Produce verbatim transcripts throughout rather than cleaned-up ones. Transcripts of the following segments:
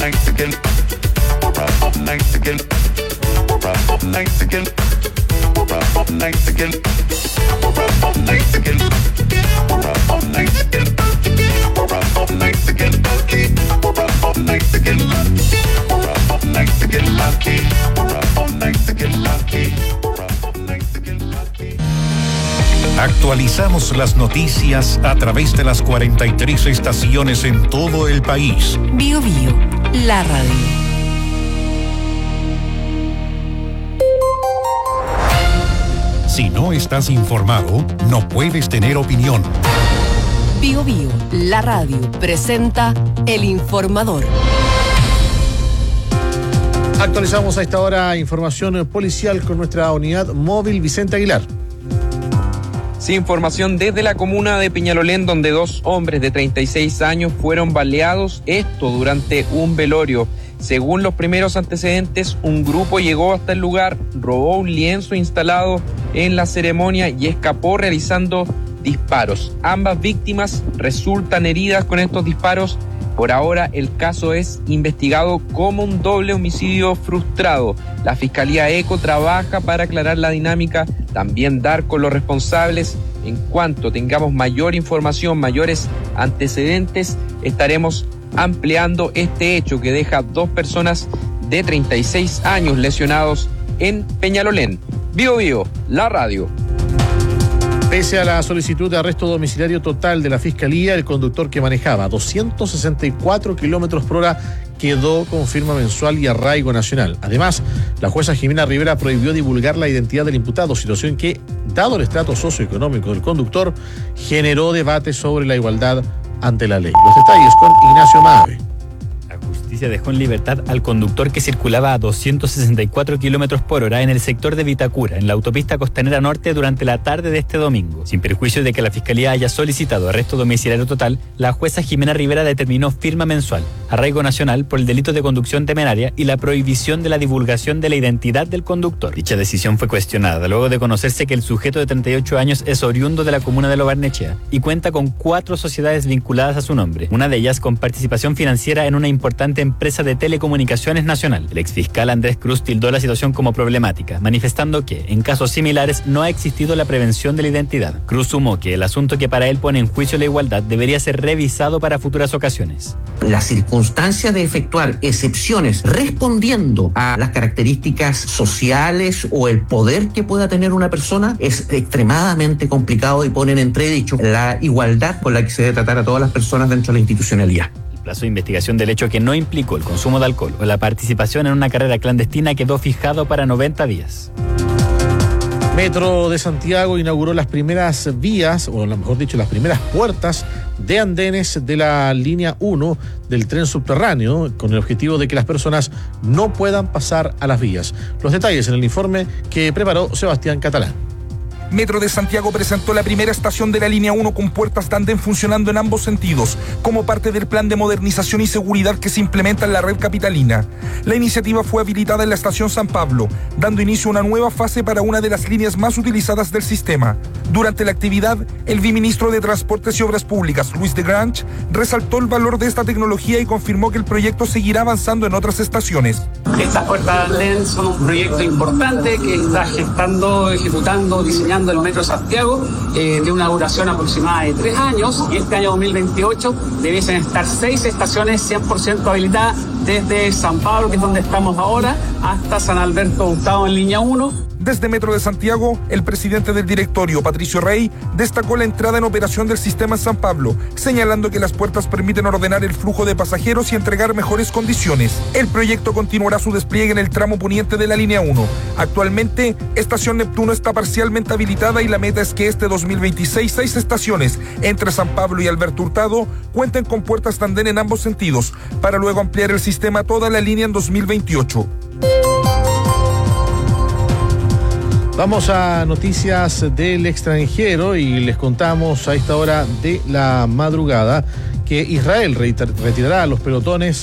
Actualizamos las noticias a través de las cuarenta y tres estaciones en todo el país. Bio Bio, la radio. Si no estás informado, no puedes tener opinión. Bio Bio, la radio, presenta El Informador. Actualizamos a esta hora información policial con nuestra unidad móvil Vicente Aguilar. Sí, información desde la comuna de Peñalolén, donde dos hombres de treinta y seis años fueron baleados, esto durante un velorio. Según los primeros antecedentes, un grupo llegó hasta el lugar, robó un lienzo instalado en la ceremonia y escapó realizando disparos. Ambas víctimas resultan heridas con estos disparos. Por ahora, el caso es investigado como un doble homicidio frustrado. La Fiscalía ECO trabaja para aclarar la dinámica, también dar con los responsables. En cuanto tengamos mayor información, mayores antecedentes, estaremos ampliando este hecho que deja dos personas de treinta y seis años lesionados en Peñalolén. Bio Bio, la radio. Pese a la solicitud de arresto domiciliario total de la Fiscalía, el conductor que manejaba doscientos sesenta y cuatro kilómetros por hora quedó con firma mensual y arraigo nacional. Además, la jueza Jimena Rivera prohibió divulgar la identidad del imputado, situación que, dado el estrato socioeconómico del conductor, generó debate sobre la igualdad ante la ley. Los detalles con Ignacio Mave. Se dejó en libertad al conductor que circulaba a doscientos sesenta y cuatro kilómetros por hora en el sector de Vitacura, en la autopista Costanera Norte, durante la tarde de este domingo. Sin perjuicio de que la Fiscalía haya solicitado arresto domiciliario total, la jueza Jimena Rivera determinó firma mensual, arraigo nacional por el delito de conducción temeraria y la prohibición de la divulgación de la identidad del conductor. Dicha decisión fue cuestionada luego de conocerse que el sujeto de treinta y ocho años es oriundo de la comuna de Lo Barnechea y cuenta con cuatro sociedades vinculadas a su nombre, una de ellas con participación financiera en una importante empresa de telecomunicaciones nacional. El exfiscal Andrés Cruz tildó la situación como problemática, manifestando que, en casos similares, no ha existido la prevención de la identidad. Cruz sumó que el asunto que para él pone en juicio la igualdad debería ser revisado para futuras ocasiones. La circunstancia de efectuar excepciones respondiendo a las características sociales o el poder que pueda tener una persona es extremadamente complicado y pone en entredicho la igualdad con la que se debe tratar a todas las personas dentro de la institucionalidad. El plazo de investigación del hecho que no implicó el consumo de alcohol o la participación en una carrera clandestina quedó fijado para noventa días. Metro de Santiago inauguró las primeras vías, o mejor dicho, las primeras puertas de andenes de la línea uno del tren subterráneo, con el objetivo de que las personas no puedan pasar a las vías. Los detalles en el informe que preparó Sebastián Catalán. Metro de Santiago presentó la primera estación de la línea uno con puertas de andén funcionando en ambos sentidos, como parte del plan de modernización y seguridad que se implementa en la red capitalina. La iniciativa fue habilitada en la estación San Pablo, dando inicio a una nueva fase para una de las líneas más utilizadas del sistema. Durante la actividad, el viceministro de Transportes y Obras Públicas, Luis de Grange, resaltó el valor de esta tecnología y confirmó que el proyecto seguirá avanzando en otras estaciones. Estas puertas de andén son un proyecto importante que está gestando, ejecutando, diseñando el Metro de Santiago, eh, de una duración aproximada de tres años, y este año dos mil veintiocho debiesen estar seis estaciones cien por ciento habilitadas desde San Pablo, que es donde estamos ahora, hasta San Alberto Hurtado en línea uno. Desde Metro de Santiago, el presidente del directorio, Patricio Rey, destacó la entrada en operación del sistema en San Pablo, señalando que las puertas permiten ordenar el flujo de pasajeros y entregar mejores condiciones. El proyecto continuará su despliegue en el tramo poniente de la línea uno. Actualmente, Estación Neptuno está parcialmente habilitada y la meta es que este dos mil veintiséis, seis estaciones entre San Pablo y Alberto Hurtado cuenten con puertas de andén en ambos sentidos, para luego ampliar el sistema a toda la línea en dos mil veintiocho. Vamos a noticias del extranjero y les contamos a esta hora de la madrugada que Israel retirará a los pelotones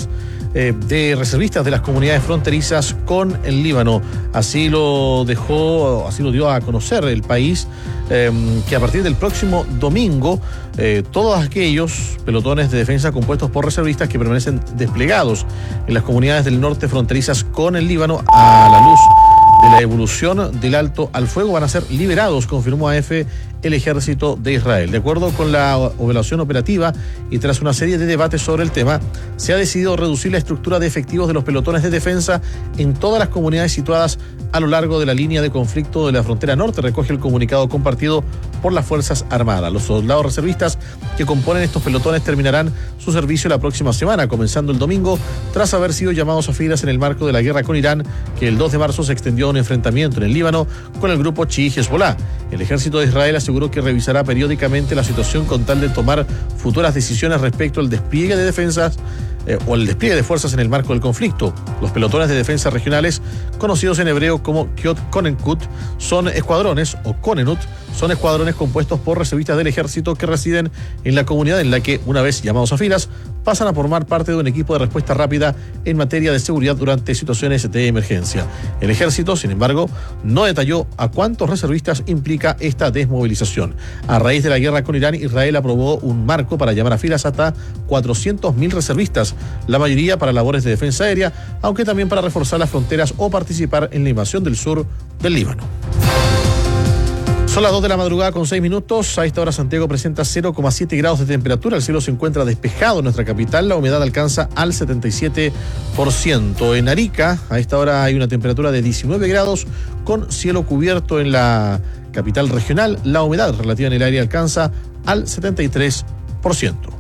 eh, de reservistas de las comunidades fronterizas con el Líbano. Así lo dejó, así lo dio a conocer el país, eh, que a partir del próximo domingo, eh, todos aquellos pelotones de defensa compuestos por reservistas que permanecen desplegados en las comunidades del norte fronterizas con el Líbano, a la luz de la evolución del alto al fuego, van a ser liberados, confirmó A F el ejército de Israel. De acuerdo con la evaluación operativa y tras una serie de debates sobre el tema, se ha decidido reducir la estructura de efectivos de los pelotones de defensa en todas las comunidades situadas a lo largo de la línea de conflicto de la frontera norte, recoge el comunicado compartido por las Fuerzas Armadas. Los soldados reservistas que componen estos pelotones terminarán su servicio la próxima semana, comenzando el domingo, tras haber sido llamados a filas en el marco de la guerra con Irán, que el dos de marzo se extendió a un enfrentamiento en el Líbano con el grupo chií Hezbollah. El ejército de Israel aseguró que revisará periódicamente la situación con tal de tomar futuras decisiones respecto al despliegue de defensas eh, o al despliegue de fuerzas en el marco del conflicto. Los pelotones de defensa regionales, conocidos en hebreo como Kiot Konenkut, son escuadrones, o Konenut, son escuadrones compuestos por reservistas del ejército que residen en la comunidad en la que, una vez llamados a filas, pasan a formar parte de un equipo de respuesta rápida en materia de seguridad durante situaciones de emergencia. El ejército, sin embargo, no detalló a cuántos reservistas implica esta desmovilización. A raíz de la guerra con Irán, Israel aprobó un marco para llamar a filas hasta cuatrocientos mil reservistas, la mayoría para labores de defensa aérea, aunque también para reforzar las fronteras o participar en la invasión del sur del Líbano. Son las dos de la madrugada con seis minutos. A esta hora Santiago presenta cero coma siete grados de temperatura. El cielo se encuentra despejado en nuestra capital. La humedad alcanza al setenta y siete por ciento. En Arica, a esta hora hay una temperatura de diecinueve grados con cielo cubierto en la capital regional. La humedad relativa en el aire alcanza al setenta y tres por ciento.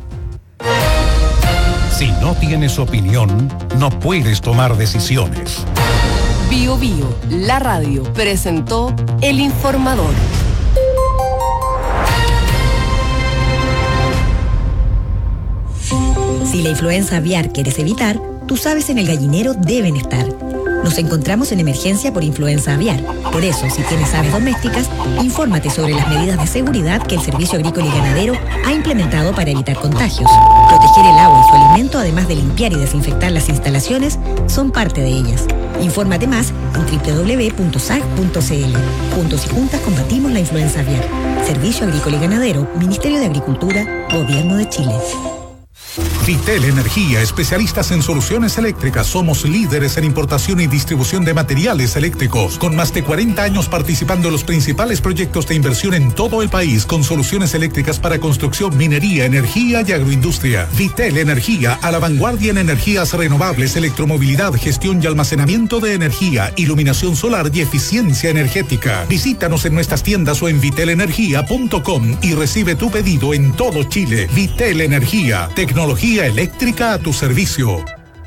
Si no tienes opinión, no puedes tomar decisiones. Bio Bio, la radio, presentó El Informador. Si la influenza aviar quieres evitar, tus aves en el gallinero deben estar. Nos encontramos en emergencia por influenza aviar. Por eso, si tienes aves domésticas, infórmate sobre las medidas de seguridad que el Servicio Agrícola y Ganadero ha implementado para evitar contagios. Proteger el agua y su alimento, además de limpiar y desinfectar las instalaciones, son parte de ellas. Infórmate más en doble u doble u doble u punto s a g punto c l. Juntos y juntas combatimos la influenza aviar. Servicio Agrícola y Ganadero, Ministerio de Agricultura, Gobierno de Chile. Vitel Energía, especialistas en soluciones eléctricas. Somos líderes en importación y distribución de materiales eléctricos, con más de cuarenta años participando en los principales proyectos de inversión en todo el país, con soluciones eléctricas para construcción, minería, energía y agroindustria. Vitel Energía, a la vanguardia en energías renovables, electromovilidad, gestión y almacenamiento de energía, iluminación solar y eficiencia energética. Visítanos en nuestras tiendas o en vitel energía punto com y recibe tu pedido en todo Chile. Vitel Energía, tecnología eléctrica a tu servicio.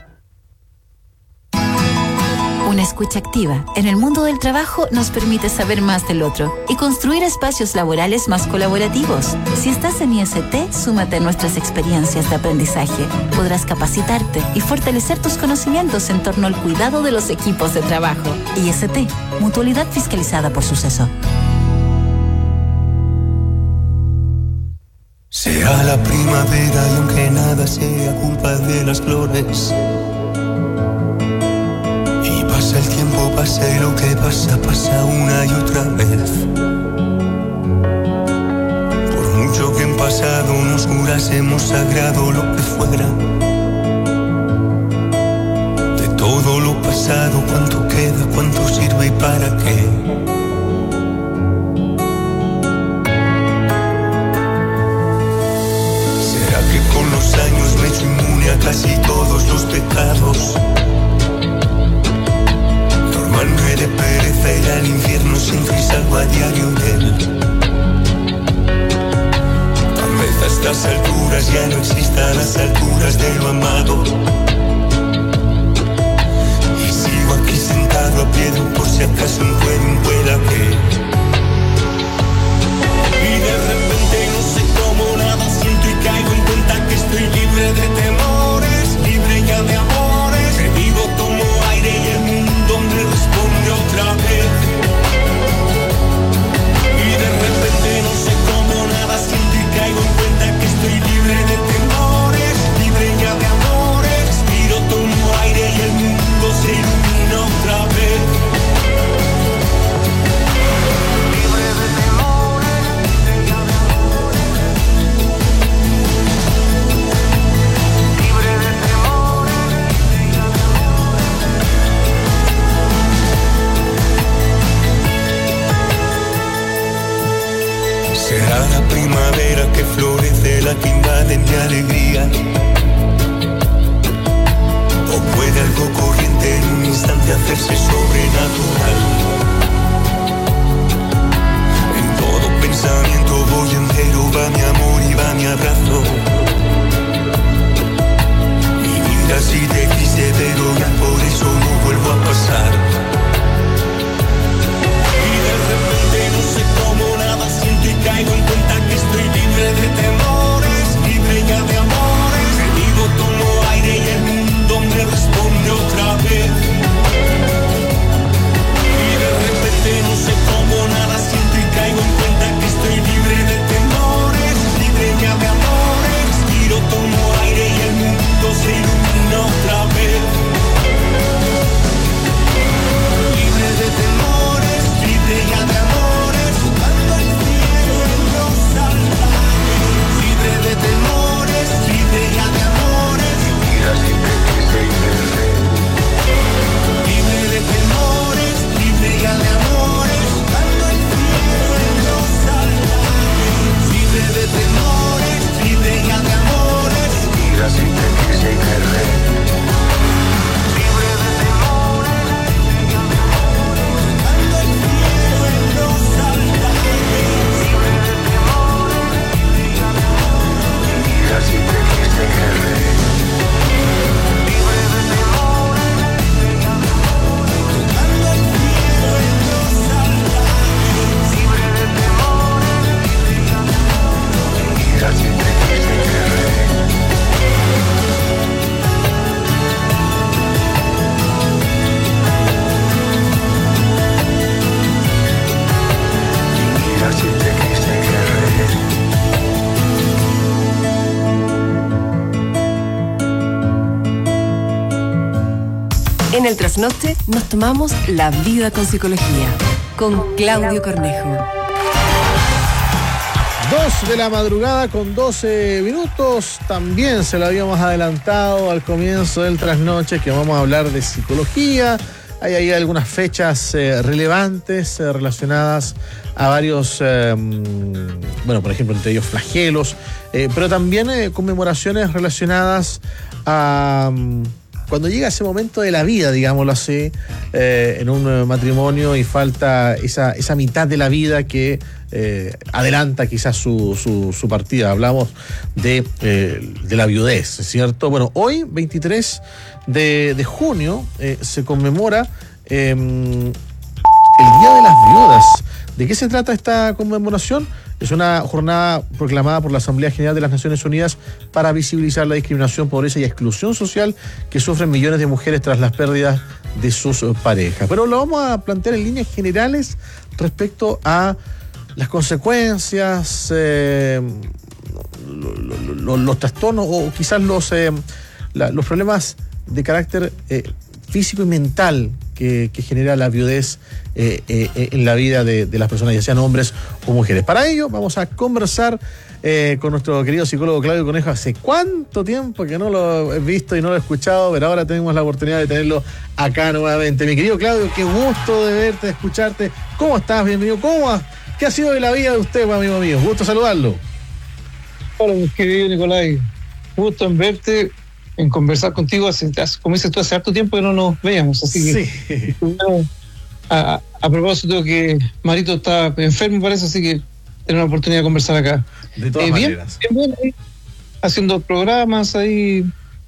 Una escucha activa en el mundo del trabajo nos permite saber más del otro y construir espacios laborales más colaborativos. Si estás en I S T, súmate a nuestras experiencias de aprendizaje. Podrás capacitarte y fortalecer tus conocimientos en torno al cuidado de los equipos de trabajo. I S T, mutualidad fiscalizada por Suceso. Será la primavera y aunque nada sea culpa de las flores, y pasa el tiempo, pasa y lo que pasa, pasa una y otra vez. Por mucho que en pasado nos jurásemos sagrado lo que fuera, de todo lo pasado, cuánto queda, cuánto sirve y para qué. Con los años me he hecho inmune a casi todos los pecados. Normal de pereza ir al infierno siempre y salgo a diario de él. Tal vez a estas alturas ya no existan las alturas de lo amado. Y sigo aquí sentado a pie de un por si acaso un puede, un pueda que. Y de repente no sé cómo nada siento y caigo en cuenta que estoy libre de temores, libre ya de amor. de mi alegría. O puede algo corriente en un instante hacerse sobrenatural. En todo pensamiento voy entero, va mi amor y va mi abrazo. Y mira si te quise, pero ya por eso no vuelvo a pasar. Y de repente no sé cómo nada siento y caigo en cuenta que estoy libre de temores, libre ya de amores. Digo tomo aire y el mundo me responde otra vez. Y de repente no sé cómo nada siento y caigo en cuenta que estoy libre de temores, libre ya de amores. Tiro tomo aire y el mundo se ilumina otra vez. Libre de temores, libre ya de amores, jugando el cielo en los altares. Libre de temores, libre ya de amores. Mira si te quise y te sé. Libre de temores, libre ya de amores, jugando el cielo en los altares. Libre de temores, libre ya de amores. Mira si te quise y te sé. Libre de temores, libre ya de amores, jugando el cielo en los altares. Libre de temores, libre ya de amores. Mira si te quise y te sé. Libre de temores, libre ya de amores, jugando el cielo en los altares. Libre de temores, libre ya de amores. Mira si te quise y te sé. Mira si te quise querer. En el trasnoche nos tomamos la vida con psicología, con Claudio Cornejo. Dos de la madrugada con doce minutos. También se lo habíamos adelantado al comienzo del trasnoche que vamos a hablar de psicología. Hay ahí algunas fechas eh, relevantes eh, relacionadas a varios, eh, bueno, por ejemplo, entre ellos flagelos, eh, pero también eh, conmemoraciones relacionadas a um, cuando llega ese momento de la vida, digámoslo así, eh, en un eh, matrimonio y falta esa, esa mitad de la vida que eh, adelanta quizás su, su, su partida. Hablamos de, eh, de la viudez, ¿cierto? Bueno, hoy, veintitrés de junio, eh, se conmemora eh, el Día de las Viudas. ¿De qué se trata esta conmemoración? Es una jornada proclamada por la Asamblea General de las Naciones Unidas para visibilizar la discriminación, pobreza y exclusión social que sufren millones de mujeres tras las pérdidas de sus parejas. Pero lo vamos a plantear en líneas generales respecto a las consecuencias, eh, lo, lo, lo, los trastornos o quizás los, eh, la, los problemas de carácter eh, físico y mental que, que genera la viudez eh, eh, en la vida de, de las personas, ya sean hombres o mujeres. Para ello vamos a conversar eh, con nuestro querido psicólogo Claudio Cornejo. Hace cuánto tiempo que no lo he visto y no lo he escuchado, pero ahora tenemos la oportunidad de tenerlo acá nuevamente. Mi querido Claudio, qué gusto de verte, de escucharte. ¿Cómo estás? Bienvenido. ¿Cómo ha, ¿Qué ha sido de la vida de usted, amigo mío? Gusto saludarlo. Hola, mi querido Nicolai. Gusto en verte, en conversar contigo. Hace, como dices tú, hace harto tiempo que no nos veíamos, así que sí. a, a propósito que Marito está enfermo, parece, así que tener la oportunidad de conversar acá. De todas eh, maneras. Bien, bien, haciendo programas ahí.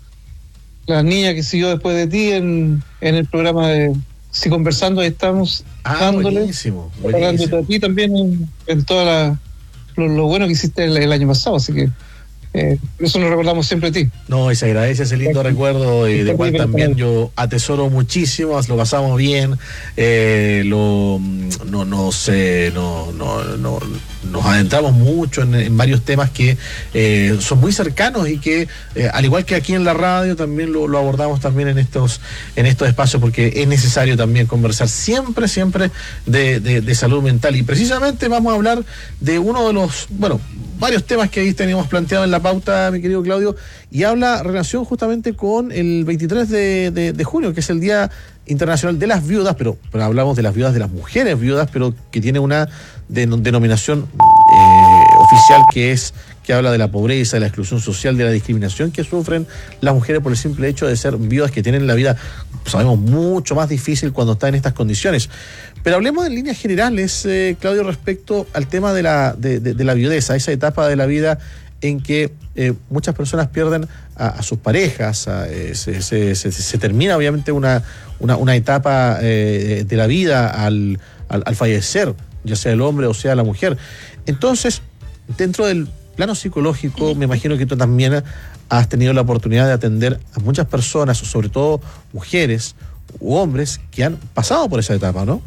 La niña que siguió después de ti en, en el programa de Si Conversando, ahí estamos. Ah, dándole, buenísimo. buenísimo. Hablando de ti también en, en toda la, lo, lo bueno que hiciste el, el año pasado, así que Eh, eso nos recordamos siempre a ti. No, y se agradece ese lindo sí. recuerdo y de cual también yo atesoro muchísimo. Lo pasamos bien, eh, lo no nos eh, no, no, no, nos adentramos mucho en, en varios temas que eh, son muy cercanos y que eh, al igual que aquí en la radio también lo, lo abordamos también en estos en estos espacios, porque es necesario también conversar siempre siempre de, de, de salud mental. Y precisamente vamos a hablar de uno de los, bueno, varios temas que ahí teníamos planteado en la pauta, mi querido Claudio, y habla relación justamente con el veintitrés de junio, que es el Día Internacional de las Viudas, pero, pero hablamos de las viudas, de las mujeres viudas, pero que tiene una de, denominación eh, oficial que es que habla de la pobreza, de la exclusión social, de la discriminación que sufren las mujeres por el simple hecho de ser viudas, que tienen la vida, sabemos, mucho más difícil cuando están en estas condiciones. Pero hablemos en líneas generales, eh, Claudio, respecto al tema de la, de, de, de la viudez, a esa etapa de la vida en que eh, muchas personas pierden a, a sus parejas, a, eh, se, se, se, se termina obviamente una, una, una etapa eh, de la vida al, al, al fallecer, ya sea el hombre o sea la mujer. Entonces, dentro del plano psicológico, me imagino que tú también has tenido la oportunidad de atender a muchas personas, sobre todo mujeres u hombres, que han pasado por esa etapa, ¿no?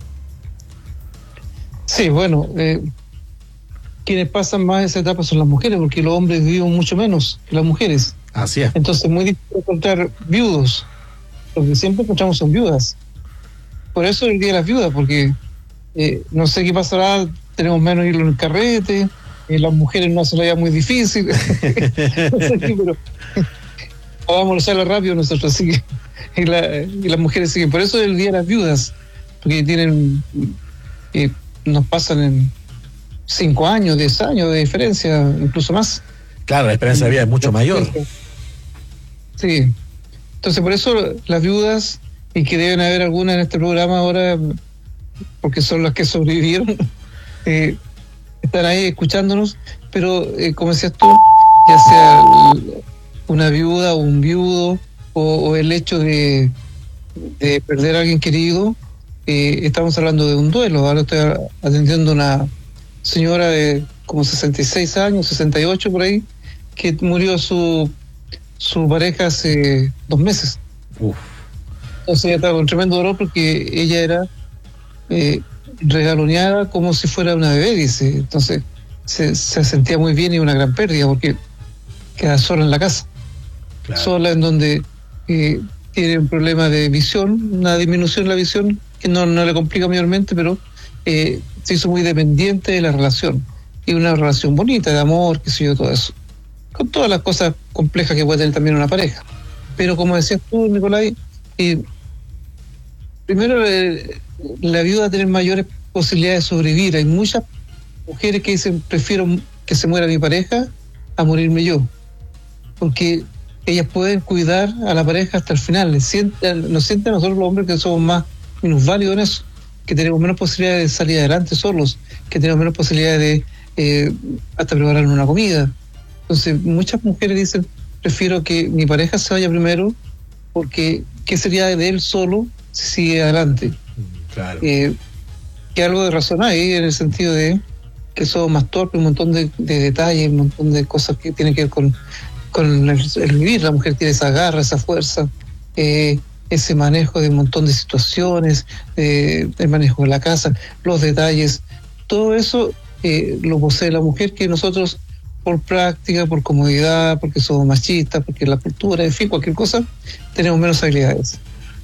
Sí, bueno, eh, quienes pasan más esa etapa son las mujeres, porque los hombres viven mucho menos que las mujeres. Así es. Entonces es muy difícil encontrar viudos. Lo que siempre encontramos son viudas. Por eso el Día de las Viudas, porque eh, no sé qué pasará, tenemos menos hilo en el carrete, eh, las mujeres no hacen la vida muy difícil. No sé qué, pero vamos a hacerlo rápido nosotros, así que y, la, y las mujeres siguen. Por eso es el Día de las Viudas, porque tienen, eh, nos pasan en cinco años, diez años de diferencia, incluso más. Claro, la esperanza de vida es mucho mayor. Sí. Entonces, por eso las viudas, y que deben haber algunas en este programa ahora, porque son las que sobrevivieron, eh, están ahí escuchándonos, pero eh, como decías tú, ya sea una viuda o un viudo, o, o el hecho de, de perder a alguien querido, eh, estamos hablando de un duelo. Ahora estoy atendiendo a una señora de como sesenta y seis años, sesenta y ocho por ahí, que murió su su pareja hace dos meses. Uf. Entonces ella estaba con tremendo dolor porque ella era eh, regaloneada como si fuera una bebé, dice. Entonces se, se sentía muy bien y una gran pérdida porque queda sola en la casa. Claro. Sola, en donde eh, tiene un problema de visión, una disminución en la visión que no, no le complica mayormente, pero eh, se hizo muy dependiente de la relación. Y una relación bonita, de amor, qué sé yo, todo eso. Con todas las cosas complejas que puede tener también una pareja. Pero como decías tú, Nicolai, eh, primero eh, la viuda tiene mayores posibilidades de sobrevivir. Hay muchas mujeres que dicen, prefiero que se muera mi pareja a morirme yo. Porque ellas pueden cuidar a la pareja hasta el final. Sienten, nos sienten a nosotros los hombres que somos más minusválidos en eso, que tenemos menos posibilidades de salir adelante solos, que tenemos menos posibilidades de eh, hasta preparar una comida. Entonces muchas mujeres dicen, prefiero que mi pareja se vaya primero, porque ¿qué sería de él solo si sigue adelante? Claro. Eh, que algo de razón hay en el sentido de que somos más torpes, un montón de, de detalles, un montón de cosas que tienen que ver con, con el, el vivir. La mujer tiene esa garra, esa fuerza, eh, ese manejo de un montón de situaciones, eh, el manejo de la casa, los detalles, todo eso eh, lo posee la mujer, que nosotros por práctica, por comodidad, porque somos machistas, porque la cultura, en fin, cualquier cosa, tenemos menos habilidades.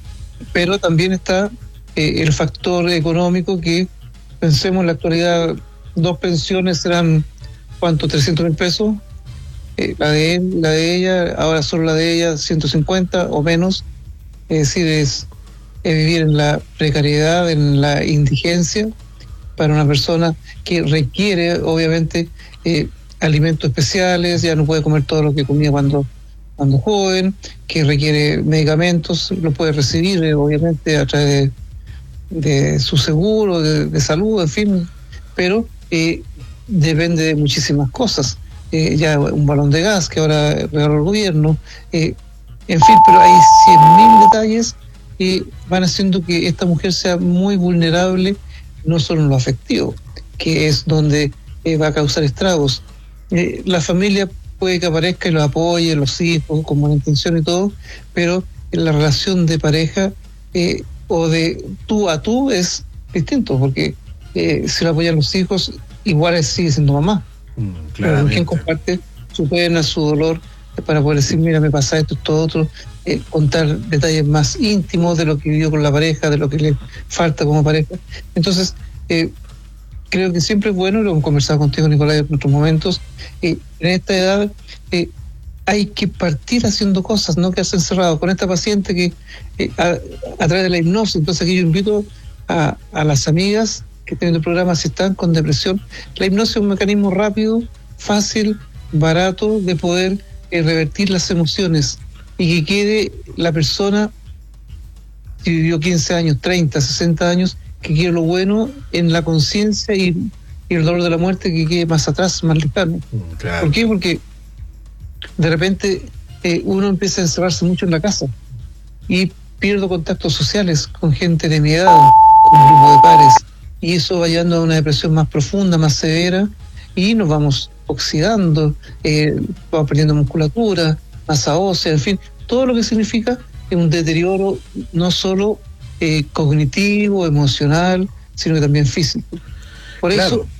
Pero también está eh, el factor económico, que pensemos en la actualidad, dos pensiones serán, ¿cuánto? trescientos mil pesos. Eh, la de él, la de ella, ahora solo la de ella, ciento cincuenta o menos. Es decir, es, es vivir en la precariedad, en la indigencia, para una persona que requiere, obviamente, eh, alimentos especiales, ya no puede comer todo lo que comía cuando, cuando joven, que requiere medicamentos, lo puede recibir, eh, obviamente, a través de, de su seguro, de, de salud, en fin, pero eh, depende de muchísimas cosas. Eh, ya un balón de gas que ahora regaló el gobierno, eh, en fin, pero hay cien mil detalles que van haciendo que esta mujer sea muy vulnerable, no solo en lo afectivo, que es donde eh, va a causar estragos. Eh, la familia puede que aparezca y lo apoye, los hijos, con buena intención y todo, pero en la relación de pareja eh, o de tú a tú es distinto, porque eh, si lo apoyan los hijos, igual sigue siendo mamá. Mm, pero quien comparte su pena, su dolor, para poder decir, mira, me pasa esto, esto, otro, eh, contar detalles más íntimos de lo que vivió con la pareja, de lo que le falta como pareja. Entonces, eh, creo que siempre es bueno, lo hemos conversado contigo, Nicolai, en otros momentos, eh, en esta edad eh, hay que partir haciendo cosas, no quedarse encerrado. Con esta paciente que eh, a, a través de la hipnosis, entonces aquí yo invito a, a las amigas que tienen el programa, si están con depresión, la hipnosis es un mecanismo rápido fácil, barato de poder eh, revertir las emociones y que quede la persona, si vivió quince años, treinta, sesenta años, que quede lo bueno en la conciencia y, y el dolor de la muerte que quede más atrás, más lejano. Claro. ¿Por qué? Porque de repente eh, uno empieza a encerrarse mucho en la casa y pierdo contactos sociales con gente de mi edad, con un grupo de pares, y eso va llevando a una depresión más profunda, más severa, y nos vamos oxidando, eh, vamos perdiendo musculatura, masa ósea, en fin, todo lo que significa un deterioro no solo eh, cognitivo, emocional, sino que también físico. Por Claro. eso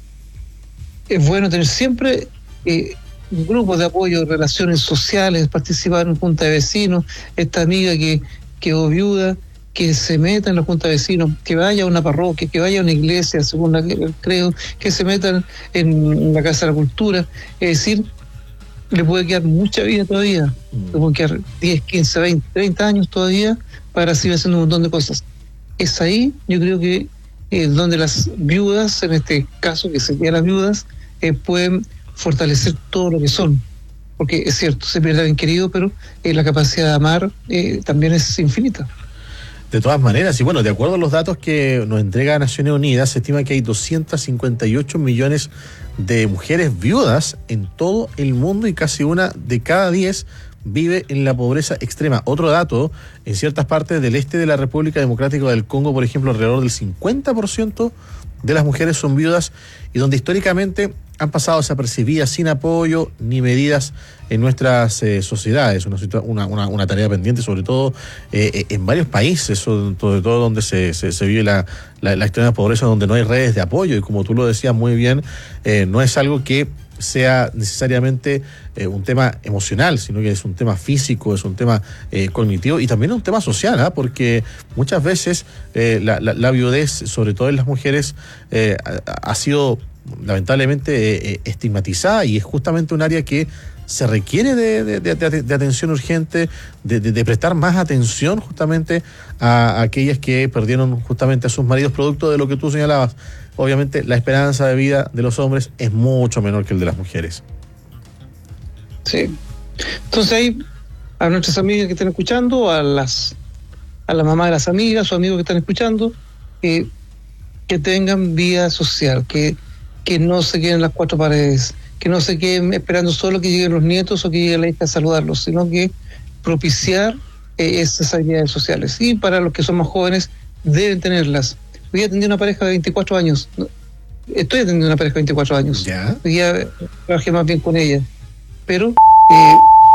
es bueno tener siempre eh, grupos de apoyo, relaciones sociales, participar en junta de vecinos, esta amiga que quedó viuda, que se meta en la junta de vecinos, que vaya a una parroquia, que vaya a una iglesia, según la, el credo, que se metan en la Casa de la Cultura. Es decir, le puede quedar mucha vida todavía, mm. le puede quedar diez, quince, veinte, treinta años todavía para seguir haciendo un montón de cosas. Es ahí, yo creo que eh, donde las viudas, en este caso que serían las viudas, eh, pueden fortalecer todo lo que son. Porque es cierto, se pierde a alguien querido, pero eh, la capacidad de amar eh, también es infinita. De todas maneras, y bueno, de acuerdo a los datos que nos entrega Naciones Unidas, se estima que hay doscientos cincuenta y ocho millones de mujeres viudas en todo el mundo y casi una de cada diez vive en la pobreza extrema. Otro dato, en ciertas partes del este de la República Democrática del Congo, por ejemplo, alrededor del cincuenta por ciento de las mujeres son viudas y donde históricamente han pasado desapercibidas, sin apoyo ni medidas en nuestras eh, sociedades. Una, una, una, una tarea pendiente, sobre todo eh, en varios países, sobre todo donde se, se, se vive la, la, la extrema pobreza, donde no hay redes de apoyo. Y como tú lo decías muy bien, eh, no es algo que sea necesariamente eh, un tema emocional, sino que es un tema físico, es un tema eh, cognitivo y también un tema social, ¿eh? Porque muchas veces eh, la, la, la viudez, sobre todo en las mujeres, eh, ha, ha sido lamentablemente eh, estigmatizada y es justamente un área que se requiere de, de, de, de atención urgente, de, de, de prestar más atención justamente a, a aquellas que perdieron justamente a sus maridos, producto de lo que tú señalabas. Obviamente la esperanza de vida de los hombres es mucho menor que el de las mujeres. Sí. Entonces ahí a nuestras amigas que están escuchando, a las a la mamá de las amigas o amigos que están escuchando, eh, que tengan vida social, que que no se queden en las cuatro paredes, que no se queden esperando solo que lleguen los nietos o que llegue la hija a saludarlos, sino que propiciar eh, esas habilidades sociales. Y para los que son más jóvenes, deben tenerlas. Hoy día atendí una pareja de veinticuatro años. Estoy atendiendo una pareja de veinticuatro años. ¿Ya? Hoy día trabajé más bien con ella. Pero eh,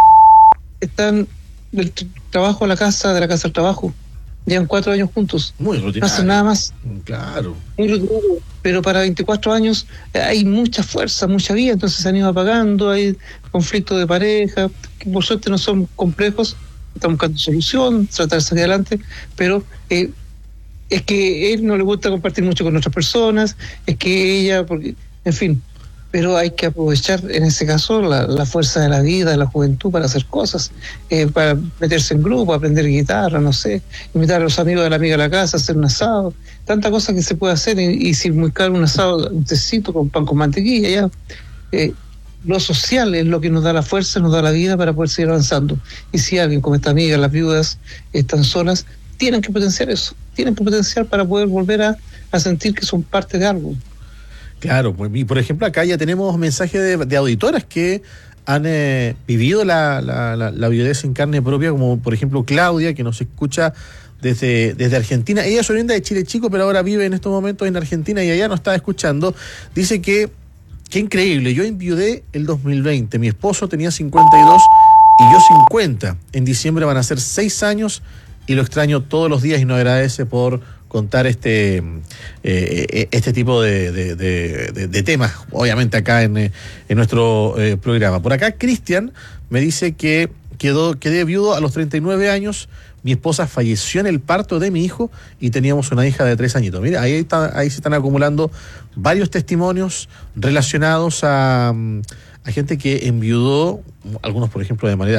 están del t- trabajo a la casa, de la casa al trabajo. Llevan cuatro años juntos. Muy rutinario. No hacen nada más. Claro. Muy rutinario. Pero para veinticuatro años hay mucha fuerza, mucha vida, entonces se han ido apagando, hay conflictos de pareja, que por suerte no son complejos, están buscando solución, tratar de salir adelante, pero eh, es que él no le gusta compartir mucho con otras personas, es que ella, porque, en fin, pero hay que aprovechar en ese caso la, la fuerza de la vida, de la juventud para hacer cosas, eh, para meterse en grupo, aprender guitarra, no sé, invitar a los amigos de la amiga a la casa, hacer un asado, tanta cosa que se puede hacer y, y si muy caro un asado, un tecito con pan con mantequilla, ya. Eh, lo social es lo que nos da la fuerza, nos da la vida para poder seguir avanzando. Y si alguien como esta amiga, las viudas están solas, tienen que potenciar eso, tienen que potenciar para poder volver a, a sentir que son parte de algo. Claro, pues, y por ejemplo acá ya tenemos mensajes de, de auditoras que han eh, vivido la, la, la, la viudez en carne propia, como por ejemplo Claudia, que nos escucha desde, desde Argentina. Ella es oriunda de Chile Chico, pero ahora vive en estos momentos en Argentina y allá nos está escuchando. Dice que, qué increíble, yo enviudé el dos mil veinte, mi esposo tenía cincuenta y dos y yo cincuenta. En diciembre van a ser seis años y lo extraño todos los días y nos agradece por contar este eh, este tipo de, de, de, de, de temas, obviamente acá en, en nuestro eh, programa. Por acá Cristian me dice que quedó quedé viudo a los treinta y nueve años, mi esposa falleció en el parto de mi hijo y teníamos una hija de tres añitos. Mira, ahí, está, ahí se están acumulando varios testimonios relacionados a, a gente que enviudó, algunos por ejemplo de manera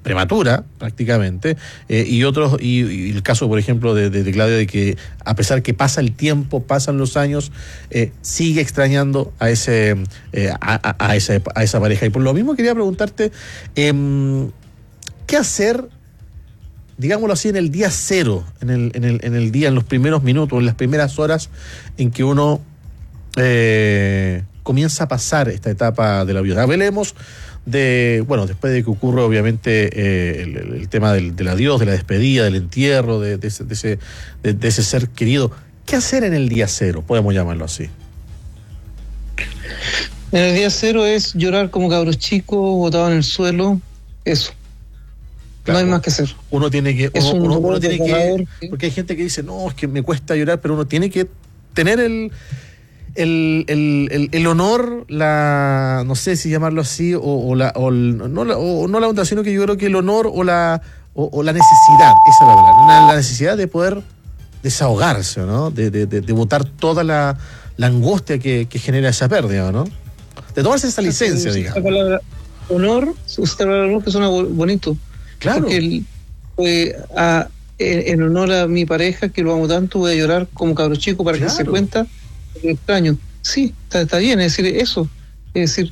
prematura prácticamente, eh, y otros, y, y el caso, por ejemplo, de, de, de Claudia, de que a pesar que pasa el tiempo, pasan los años, eh, sigue extrañando a ese eh, a, a, a, esa, a esa pareja. Y por lo mismo quería preguntarte, eh, ¿qué hacer, digámoslo así, en el día cero, en el, en el, en el día, en los primeros minutos, en las primeras horas en que uno eh, comienza a pasar esta etapa de la vida? Hablemos de, bueno, después de que ocurre obviamente eh, el, el tema del, del adiós, de la despedida, del entierro, de, de, ese, de, ese, de, de ese ser querido. ¿Qué hacer en el día cero? Podemos llamarlo así. En el día cero es llorar como cabros chicos, botado en el suelo, eso. Claro, no hay más que hacer. Uno tiene que, uno, un uno, uno tiene que, porque hay gente que dice, no, es que me cuesta llorar, pero uno tiene que tener el el, el, el, el honor, la, no sé si llamarlo así, o, o la, o el, no la, o no la onda, sino que yo creo que el honor o la, o, o la necesidad, esa es la palabra, la, la necesidad de poder desahogarse, ¿no? De, de, de, de botar toda la, la angustia que, que genera esa pérdida, ¿no? De tomarse esa licencia, digamos. La palabra honor, usted la palabra honor que suena bonito. Claro. Porque el, eh, a, en, en honor a mi pareja, que lo amo tanto, voy a llorar como cabro chico para claro. que se cuenta que extraño. Sí, está, está bien, es decir, eso. Es decir,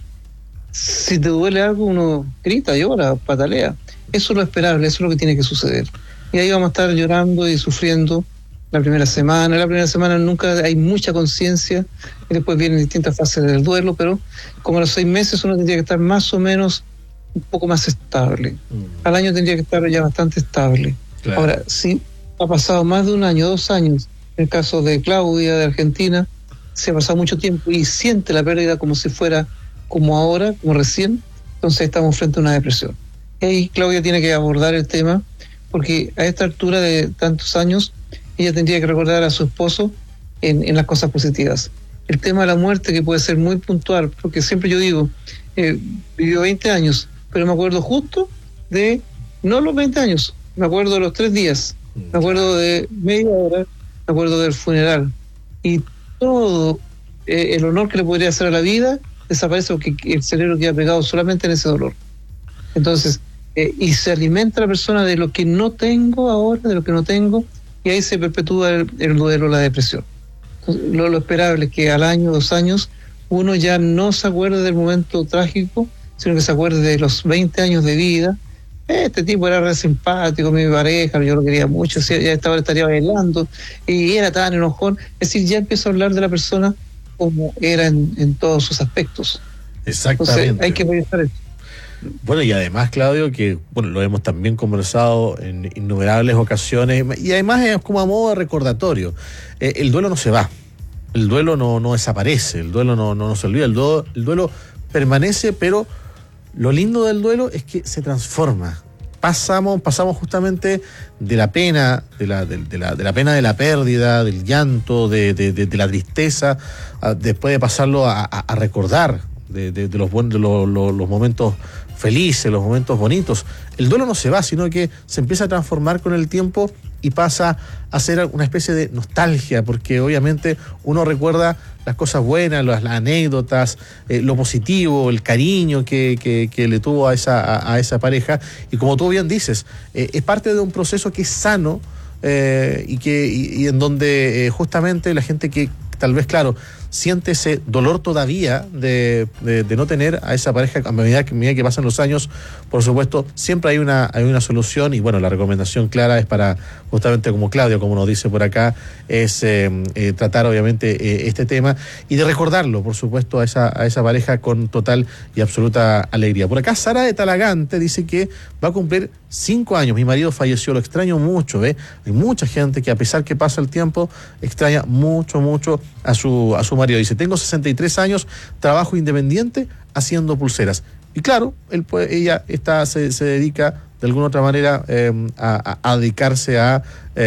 si te duele algo, uno grita, llora, patalea. Eso es lo esperable, eso es lo que tiene que suceder. Y ahí vamos a estar llorando y sufriendo la primera semana. La primera semana nunca hay mucha conciencia, y después vienen distintas fases del duelo, pero como a los seis meses uno tendría que estar más o menos un poco más estable. Mm. Al año tendría que estar ya bastante estable. Claro. Ahora, si ha pasado más de un año, dos años, en el caso de Claudia, de Argentina, se ha pasado mucho tiempo y siente la pérdida como si fuera como ahora, como recién, entonces estamos frente a una depresión. Y ahí Claudia tiene que abordar el tema, porque a esta altura de tantos años, ella tendría que recordar a su esposo en, en las cosas positivas. El tema de la muerte, que puede ser muy puntual, porque siempre yo digo, eh, vivió veinte años, pero me acuerdo justo de, no los veinte años, me acuerdo de los tres días, me acuerdo de media hora, me acuerdo del funeral. Y todo eh, el honor que le podría hacer a la vida desaparece porque el cerebro queda pegado solamente en ese dolor. Entonces, eh, y se alimenta la persona de lo que no tengo ahora, de lo que no tengo, y ahí se perpetúa el, el duelo, la depresión. Entonces, lo, lo esperable es que al año, dos años, uno ya no se acuerde del momento trágico, sino que se acuerde de los veinte años de vida. Este tipo era re simpático, mi pareja, yo lo quería mucho, ya esta hora estaría bailando, y era tan enojón. Es decir, ya empiezo a hablar de la persona como era en, en todos sus aspectos. Exactamente. Entonces, hay que revisar eso. Bueno, y además, Claudio, que bueno, lo hemos también conversado en innumerables ocasiones, y además es como a modo de recordatorio. Eh, el duelo no se va, el duelo no, no desaparece, el duelo no, no, no se olvida, el duelo, el duelo permanece, pero lo lindo del duelo es que se transforma. Pasamos, pasamos justamente de la pena, de la, de, de la, de la pena de la pérdida, del llanto, de, de, de, de la tristeza, a, después de pasarlo a, a, a recordar de, de, de, los, buen, de los, los, los momentos felices, los momentos bonitos. El duelo no se va, sino que se empieza a transformar con el tiempo y pasa a ser una especie de nostalgia, porque obviamente uno recuerda las cosas buenas, las, las anécdotas, eh, lo positivo, el cariño que, que, que le tuvo a esa, a, a esa pareja, y como tú bien dices, eh, es parte de un proceso que es sano, eh, y que y, y en donde eh, justamente la gente que tal vez, claro, siente ese dolor todavía de, de, de no tener a esa pareja a medida que, a medida que pasan los años, por supuesto, siempre hay una, hay una solución, y bueno, la recomendación clara es para, justamente como Claudio, como nos dice por acá, es eh, eh, tratar obviamente eh, este tema y de recordarlo, por supuesto, a esa, a esa pareja con total y absoluta alegría. Por acá Sara de Talagante dice que va a cumplir cinco años, mi marido falleció, lo extraño mucho, ¿eh? Hay mucha gente que a pesar que pasa el tiempo, extraña mucho, mucho a su, a su marido. Dice, tengo sesenta y tres años, trabajo independiente haciendo pulseras. Y claro, él puede, ella está, se, se dedica de alguna otra manera eh, a, a dedicarse a,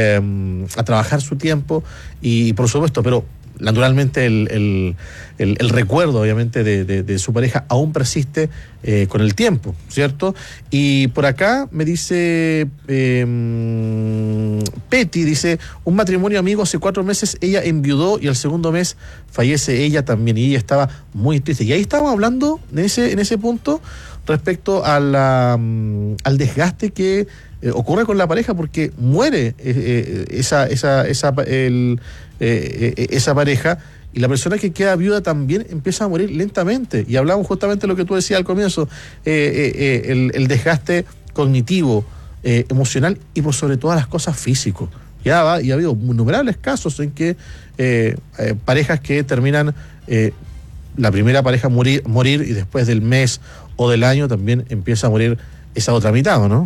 eh, a trabajar su tiempo, y por supuesto, pero naturalmente el, el, el, el recuerdo obviamente de, de, de su pareja aún persiste eh, con el tiempo, ¿cierto? Y por acá me dice eh, Petty dice, un matrimonio amigo hace cuatro meses, ella enviudó y al segundo mes fallece ella también, y ella estaba muy triste. Y ahí estábamos hablando en ese, en ese punto respecto a la, um, al desgaste que eh, ocurre con la pareja, porque muere eh, eh, esa, esa, esa, el, eh, eh, esa pareja, y la persona que queda viuda también empieza a morir lentamente. Y hablamos justamente de lo que tú decías al comienzo, eh, eh, eh, el, el desgaste cognitivo, eh, emocional y por sobre todas las cosas físico. Ya va, y ha habido innumerables casos en que eh, eh, parejas que terminan, eh, la primera pareja morir, morir y después del mes o del año también empieza a morir esa otra mitad, ¿no?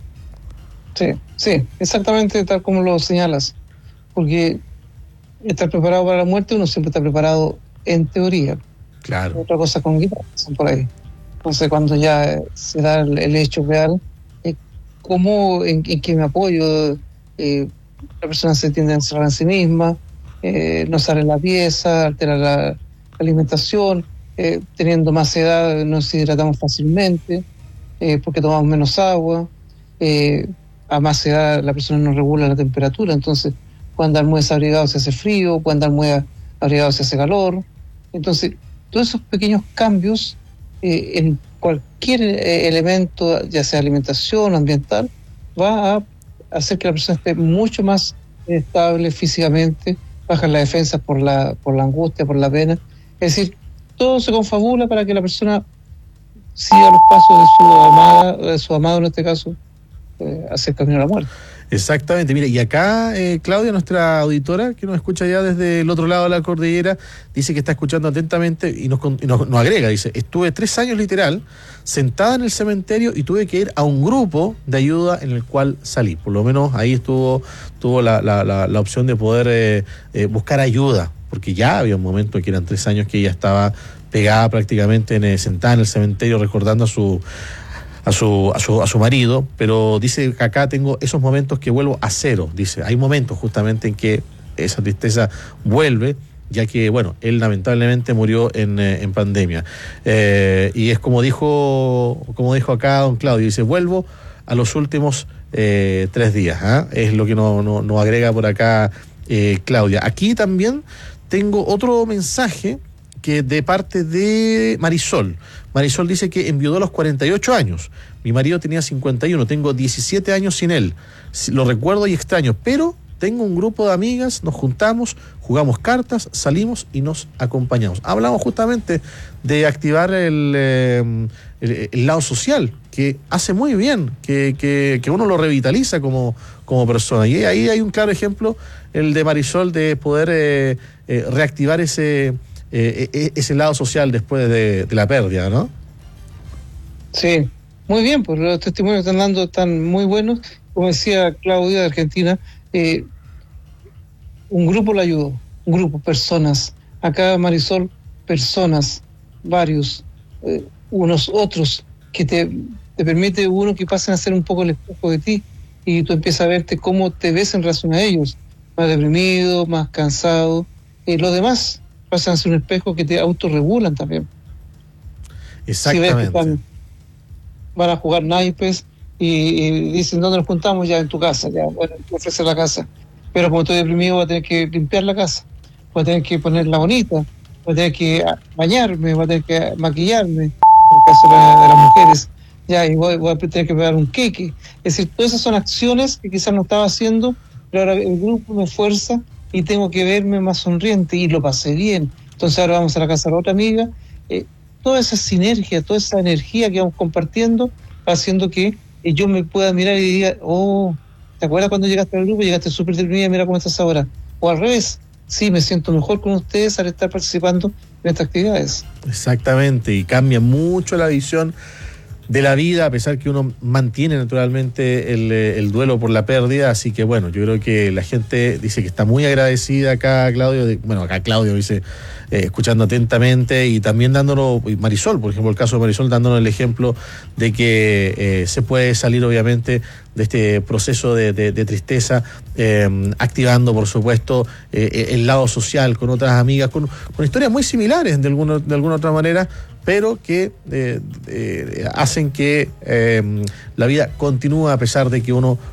Sí, sí, exactamente tal como lo señalas. Porque estar preparado para la muerte, uno siempre está preparado en teoría. Claro. Otra cosa con guitarra, por ahí. Entonces, cuando ya se da el, el hecho real, eh, ¿cómo, en, en qué me apoyo? Eh, la persona se tiende a encerrar en sí misma, eh, no sale la pieza, altera la, la alimentación, eh, teniendo más edad nos hidratamos fácilmente, eh, porque tomamos menos agua, eh, a más edad la persona no regula la temperatura, entonces puede andar muy desabrigado se hace frío, puede andar muy abrigado se hace calor. Entonces, todos esos pequeños cambios eh, en cualquier eh, elemento, ya sea alimentación o ambiental, va a hacer que la persona esté mucho más estable físicamente, bajan las defensas por la, por la angustia, por la pena. Es decir, todo se confabula para que la persona siga los pasos de su amada, de su amado en este caso, eh, hacia el camino a la muerte. Exactamente, mire, y acá eh, Claudia, nuestra auditora, que nos escucha ya desde el otro lado de la cordillera, dice que está escuchando atentamente y nos, y nos, nos agrega, dice, estuve tres años literal sentada en el cementerio y tuve que ir a un grupo de ayuda en el cual salí. Por lo menos ahí estuvo tuvo la, la, la, la opción de poder eh, eh, buscar ayuda, porque ya había un momento que eran tres años que ella estaba pegada prácticamente en, sentada en el cementerio recordando a su... A su, a su a su marido, pero dice que acá tengo esos momentos que vuelvo a cero, dice, hay momentos justamente en que esa tristeza vuelve, ya que, bueno, él lamentablemente murió en, eh, en pandemia. Eh, y es como dijo, como dijo acá don Claudio, dice, vuelvo a los últimos eh, tres días, ¿eh? Es lo que nos no, no agrega por acá eh, Claudia. Aquí también tengo otro mensaje que de parte de Marisol. Marisol dice que enviudó a los cuarenta y ocho años. Mi marido tenía cincuenta y uno, tengo diecisiete años sin él. Lo recuerdo y extraño, pero tengo un grupo de amigas, nos juntamos, jugamos cartas, salimos y nos acompañamos. Hablamos justamente de activar el, eh, el, el lado social, que hace muy bien, que, que, que uno lo revitaliza como, como persona. Y ahí hay un claro ejemplo, el de Marisol, de poder eh, eh, reactivar ese... Eh, ese lado social después de, de la pérdida, ¿no? Sí, muy bien, pues los testimonios que están dando están muy buenos. Como decía Claudia de Argentina, eh, un grupo la ayudó, un grupo, personas. Acá Marisol, personas, varios, eh, unos otros, que te, te permite uno que pasen a ser un poco el espejo de ti y tú empiezas a verte cómo te ves en relación a ellos, más deprimido, más cansado, y eh, los demás pasan a ser un espejo que te autorregulan también. Exactamente. Si ves que van, van a jugar naipes y, y dicen, ¿dónde nos juntamos? Ya en tu casa, ya, bueno, te ofrece la casa. Pero como estoy deprimido, voy a tener que limpiar la casa, voy a tener que ponerla bonita, voy a tener que bañarme, voy a tener que maquillarme, en el caso de, la, de las mujeres, ya, y voy, voy a tener que pegar un queque. Es decir, todas esas son acciones que quizás no estaba haciendo, pero ahora el grupo me fuerza y tengo que verme más sonriente y lo pasé bien. Entonces ahora vamos a la casa de la otra amiga. Eh, toda esa sinergia, toda esa energía que vamos compartiendo va haciendo que eh, yo me pueda mirar y diga, oh, ¿te acuerdas cuando llegaste al grupo? Llegaste súper deprimida, mira cómo estás ahora. O al revés, sí, me siento mejor con ustedes al estar participando en estas actividades. Exactamente, y cambia mucho la visión de la vida, a pesar que uno mantiene naturalmente el, el duelo por la pérdida. Así que bueno, yo creo que la gente dice que está muy agradecida acá, Claudio, de, bueno, acá Claudio dice, eh, escuchando atentamente y también dándonos, y Marisol, por ejemplo, el caso de Marisol, dándonos el ejemplo de que eh, se puede salir obviamente de este proceso de, de, de tristeza, eh, activando por supuesto eh, el lado social con otras amigas, con, con historias muy similares de alguna, de alguna otra manera, pero que eh, eh, hacen que eh, la vida continúe a pesar de que uno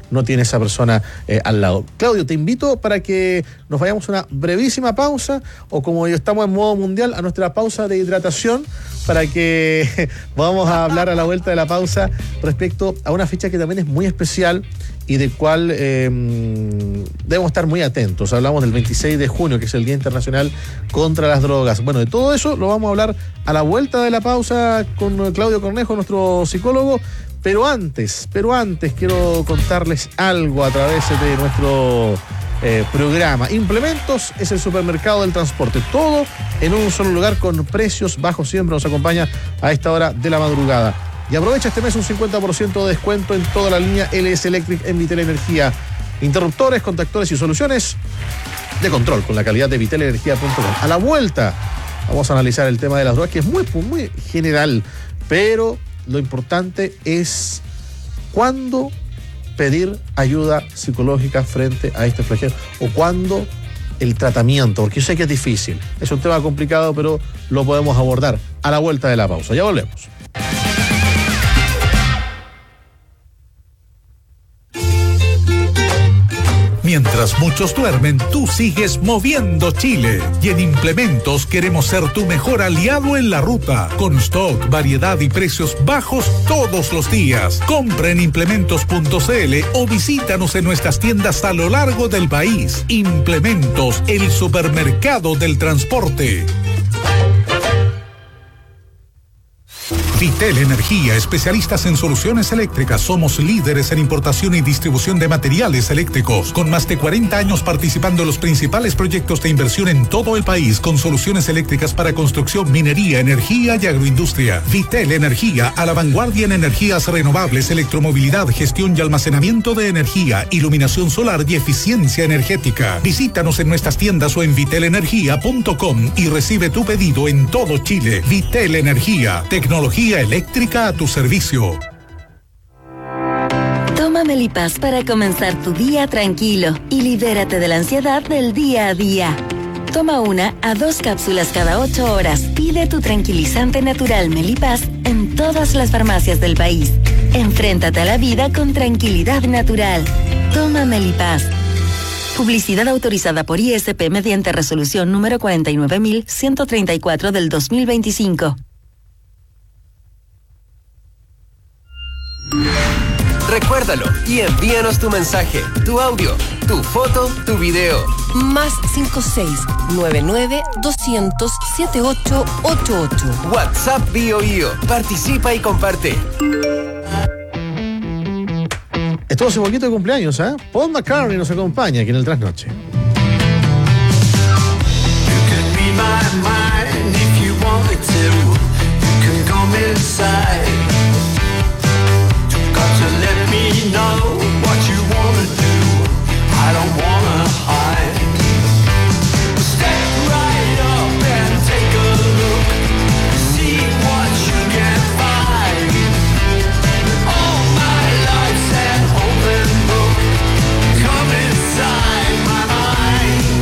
no tiene esa persona eh, al lado. Claudio, te invito para que nos vayamos a una brevísima pausa, o como estamos en modo mundial, a nuestra pausa de hidratación, para que vamos a hablar a la vuelta de la pausa respecto a una fecha que también es muy especial y de cual eh, debemos estar muy atentos. Hablamos del veintiséis de junio, que es el Día Internacional contra las Drogas. Bueno, de todo eso lo vamos a hablar a la vuelta de la pausa con Claudio Cornejo, nuestro psicólogo. Pero antes, pero antes quiero contarles algo a través de nuestro eh, programa. Implementos es el supermercado del transporte. Todo en un solo lugar con precios bajos. Siempre nos acompaña a esta hora de la madrugada. Y aprovecha este mes un cincuenta por ciento de descuento en toda la línea L S Electric en Vitel Energía. Interruptores, contactores y soluciones de control con la calidad de vitel energía punto com. A la vuelta vamos a analizar el tema de las drogas, que es muy, muy general, pero lo importante es cuándo pedir ayuda psicológica frente a este flagelo, o cuándo el tratamiento, porque yo sé que es difícil. Es un tema complicado, pero lo podemos abordar a la vuelta de la pausa. Ya volvemos. Mientras muchos duermen, tú sigues moviendo Chile. Y en Implementos queremos ser tu mejor aliado en la ruta. Con stock, variedad y precios bajos todos los días. Compra en implementos punto c l o visítanos en nuestras tiendas a lo largo del país. Implementos, el supermercado del transporte. Vitel Energía, especialistas en soluciones eléctricas. Somos líderes en importación y distribución de materiales eléctricos, con más de cuarenta años participando en los principales proyectos de inversión en todo el país, con soluciones eléctricas para construcción, minería, energía y agroindustria. Vitel Energía, a la vanguardia en energías renovables, electromovilidad, gestión y almacenamiento de energía, iluminación solar y eficiencia energética. Visítanos en nuestras tiendas o en vitel energía punto com y recibe tu pedido en todo Chile. Vitel Energía, tecnología eléctrica a tu servicio. Toma Melipaz para comenzar tu día tranquilo y libérate de la ansiedad del día a día. Toma una a dos cápsulas cada ocho horas. Pide tu tranquilizante natural Melipaz en todas las farmacias del país. Enfréntate a la vida con tranquilidad natural. Toma Melipaz. Publicidad autorizada por I S P mediante resolución número cuarenta y nueve mil ciento treinta y cuatro del dos mil veinticinco. Recuérdalo y envíanos tu mensaje, tu audio, tu foto, tu video. Más cinco seis nueve nueve doscientos setenta y ocho ochenta y ocho. WhatsApp Bio Bio. Participa y comparte. Estuvo hace poquito de cumpleaños, ¿eh? Paul McCartney nos acompaña aquí en el Trasnoche. Let me know what you wanna do. I don't wanna hide. Step right up and take a look. See what you can find. All my life's an open book. Come inside my mind.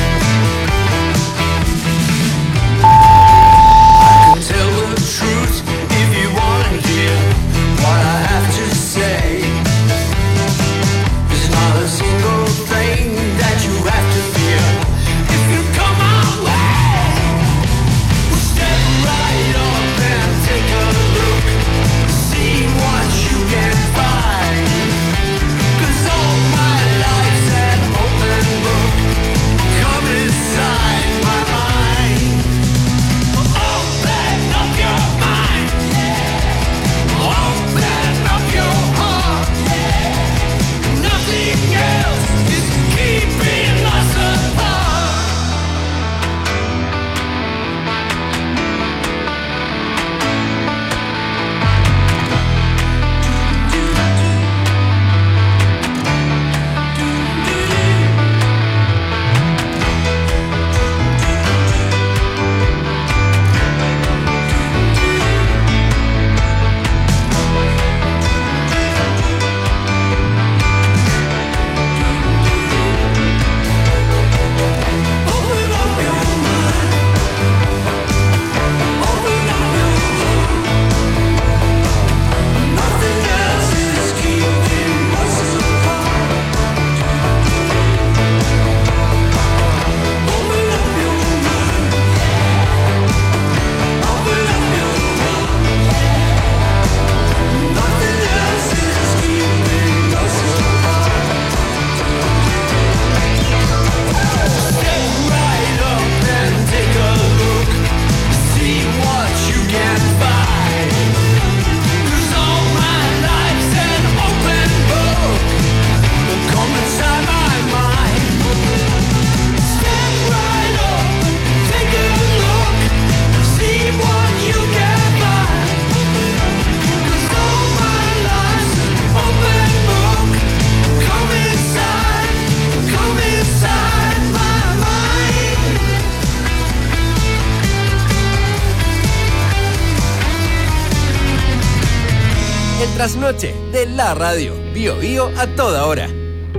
Tell the truth, trasnoche de la radio. Bio Bio a toda hora.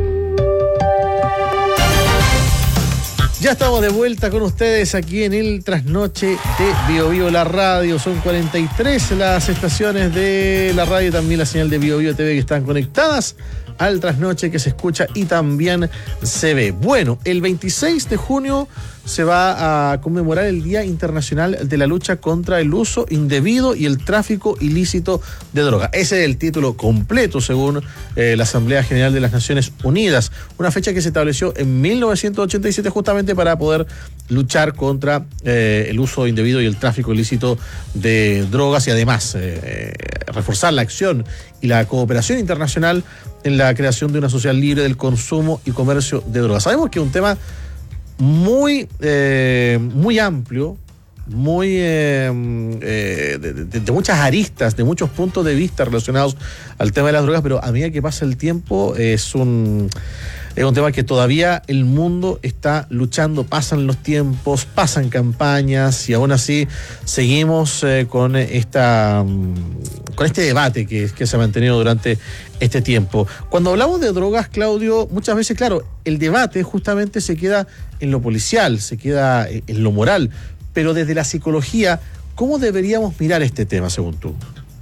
Ya estamos de vuelta con ustedes aquí en el trasnoche de Bio Bio la radio. Son cuarenta y tres las estaciones de la radio, también la señal de Bio Bio T V que están conectadas al trasnoche, que se escucha y también se ve. Bueno, el veintiséis de junio se va a conmemorar el Día Internacional de la Lucha contra el Uso Indebido y el Tráfico Ilícito de Drogas. Ese es el título completo, según eh, la Asamblea General de las Naciones Unidas. Una fecha que se estableció en mil novecientos ochenta y siete justamente para poder luchar contra eh, el uso indebido y el tráfico ilícito de drogas y además eh, reforzar la acción y la cooperación internacional en la creación de una sociedad libre del consumo y comercio de drogas. Sabemos que es un tema muy, eh, muy amplio, muy eh, eh, de, de, de muchas aristas, de muchos puntos de vista relacionados al tema de las drogas, pero a medida que pasa el tiempo es un, es un tema que todavía el mundo está luchando, pasan los tiempos, pasan campañas y aún así seguimos eh, con esta con este debate que, que se ha mantenido durante este tiempo. Cuando hablamos de drogas, Claudio, muchas veces, claro, el debate justamente se queda en lo policial, se queda en lo moral, pero desde la psicología, ¿cómo deberíamos mirar este tema, según tú?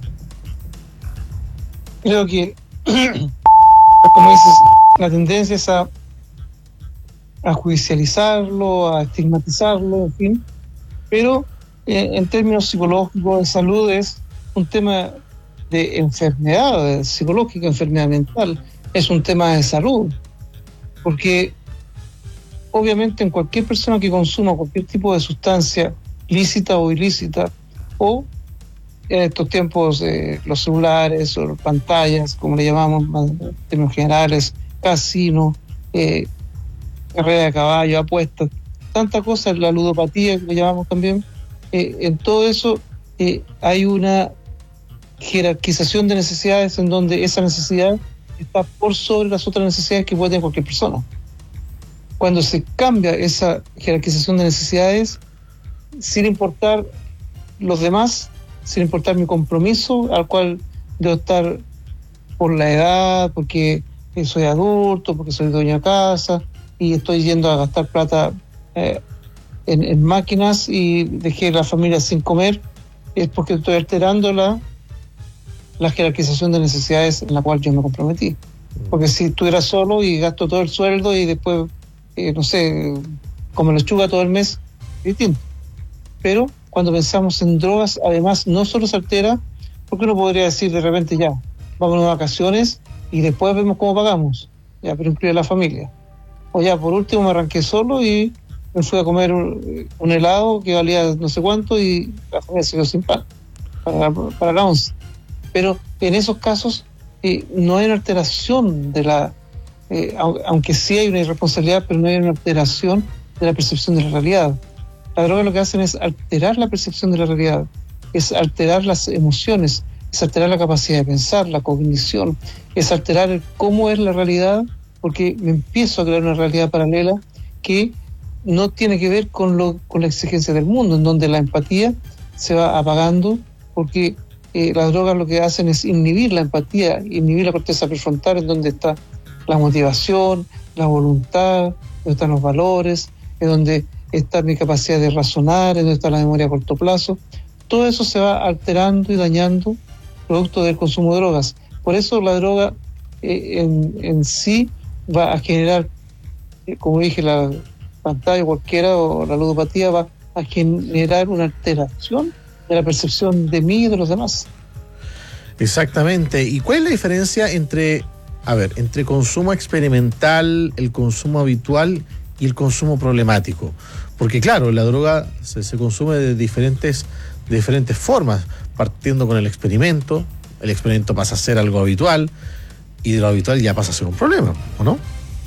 Creo que, como dices, la tendencia es a, a judicializarlo, a estigmatizarlo, en fin, pero eh, en términos psicológicos de salud es un tema de enfermedad psicológica, enfermedad mental, es un tema de salud, porque obviamente en cualquier persona que consuma cualquier tipo de sustancia lícita o ilícita, o en estos tiempos eh, los celulares o pantallas, como le llamamos en términos generales, casino, eh, carrera de caballo, apuestas, tantas cosas, la ludopatía que le llamamos también, eh, en todo eso eh, hay una jerarquización de necesidades en donde esa necesidad está por sobre las otras necesidades que puede tener cualquier persona. Cuando se cambia esa jerarquización de necesidades, sin importar los demás, sin importar mi compromiso al cual debo estar por la edad, porque soy adulto, porque soy dueño de casa y estoy yendo a gastar plata eh, en, en máquinas y dejé a la familia sin comer, es porque estoy alterando la, la jerarquización de necesidades en la cual yo me comprometí. Porque si estuviera solo y gasto todo el sueldo y después, eh, no sé, como lechuga todo el mes, es distinto. Pero cuando pensamos en drogas, además, no solo se altera, porque uno podría decir de repente ya, vamos de vacaciones y después vemos cómo pagamos, ya, pero incluye a la familia. O ya, por último, me arranqué solo y me fui a comer un, un helado que valía no sé cuánto y la familia se quedó sin pan para, para la once. Pero en esos casos eh, no hay una alteración de la, eh, aunque sí hay una irresponsabilidad, pero no hay una alteración de la percepción de la realidad. La droga lo que hacen es alterar la percepción de la realidad, es alterar las emociones, es alterar la capacidad de pensar, la cognición, es alterar el cómo es la realidad, porque me empiezo a crear una realidad paralela que no tiene que ver con, lo, con la exigencia del mundo, en donde la empatía se va apagando, porque eh, las drogas lo que hacen es inhibir la empatía, inhibir la corteza prefrontal, en donde está la motivación, la voluntad, donde están los valores, en donde está mi capacidad de razonar, en donde está la memoria a corto plazo. Todo eso se va alterando y dañando producto del consumo de drogas. Por eso la droga eh, en, en sí va a generar, eh, como dije, la pantalla cualquiera o la ludopatía va a generar una alteración de la percepción de mí y de los demás. Exactamente. ¿Y cuál es la diferencia entre, a ver, entre consumo experimental, el consumo habitual y el consumo problemático? Porque claro, la droga se, se consume de diferentes, de diferentes formas, partiendo con el experimento, el experimento pasa a ser algo habitual y de lo habitual ya pasa a ser un problema, ¿o no?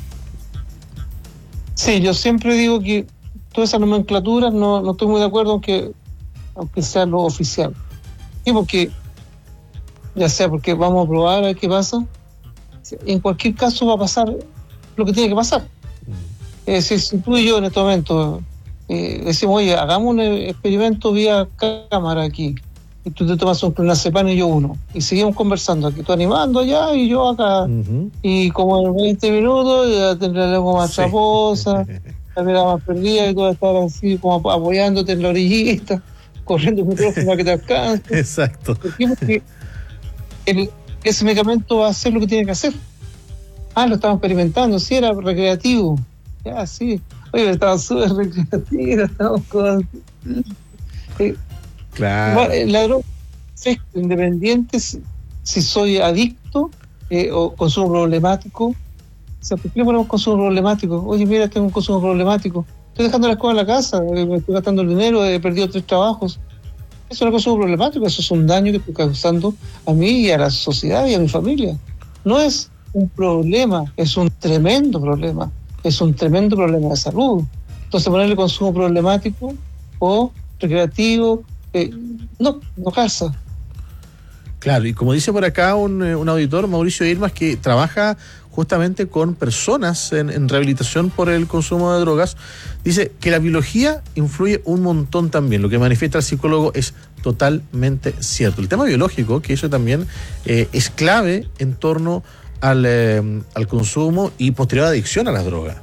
Sí, yo siempre digo que toda esa nomenclatura no, no estoy muy de acuerdo aunque, aunque sea lo oficial. Y porque, ya sea porque vamos a probar a ver qué pasa, en cualquier caso va a pasar lo que tiene que pasar. Es decir, si tú y yo en este momento eh, decimos, oye, hagamos un experimento vía cámara aquí, y tú te tomas un clonazepam y yo uno. Y seguimos conversando, aquí tú animando allá y yo acá. Uh-huh. Y como en veinte minutos ya tendré la lengua más traposa, la mirada más perdida y tú vas a estar así como apoyándote en la orillita, corriendo el micrófono para que te alcance. Exacto. ¿Por qué? Porque el, ese medicamento va a hacer lo que tiene que hacer. Ah, lo estamos experimentando, sí, era recreativo. Ya, sí. Oye, estaba súper recreativo, estábamos con... Eh, claro. La droga es independiente si, si soy adicto eh, o consumo problemático. O sea, ¿por qué le ponemos consumo problemático? Oye, mira, tengo un consumo problemático. Estoy dejando las cosas en la casa, me estoy gastando el dinero, he perdido tres trabajos. Eso no es consumo problemático, eso es un daño que estoy causando a mí y a la sociedad y a mi familia. No es un problema, es un tremendo problema. Es un tremendo problema de salud. Entonces, ponerle consumo problemático o recreativo, eh, no, no calza. Claro, y como dice por acá un, un auditor, Mauricio Irmas, que trabaja justamente con personas en, en rehabilitación por el consumo de drogas, dice que la biología influye un montón también. Lo que manifiesta el psicólogo es totalmente cierto. El tema biológico, que eso también eh, es clave en torno al, eh, al consumo y posterior adicción a las drogas.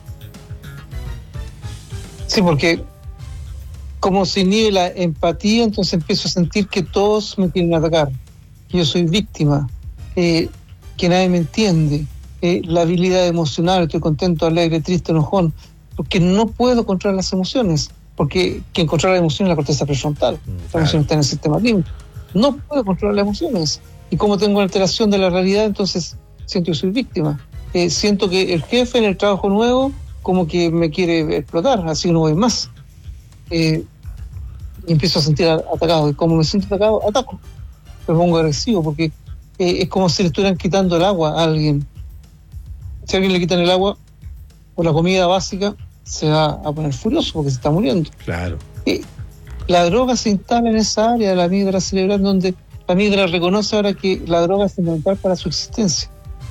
Sí, porque como se inhibe la empatía, entonces empiezo a sentir que todos me quieren atacar, que yo soy víctima, eh, que nadie me entiende, eh, la habilidad emocional, estoy contento, alegre, triste, enojón, porque no puedo controlar las emociones, porque quien controla las emociones es la corteza prefrontal, mm, la emoción está en el sistema límbico, no puedo controlar las emociones, y como tengo una alteración de la realidad, entonces siento que soy víctima, eh, siento que el jefe en el trabajo nuevo como que me quiere explotar, así que no voy más. Eh, y empiezo a sentir atacado, y como me siento atacado, ataco, me pongo agresivo, porque eh, es como si le estuvieran quitando el agua a alguien. Si a alguien le quitan el agua o la comida básica, se va a poner furioso porque se está muriendo. Claro. Eh, la droga se instala en esa área de la amígdala cerebral, donde la amígdala reconoce ahora que la droga es fundamental para su existencia,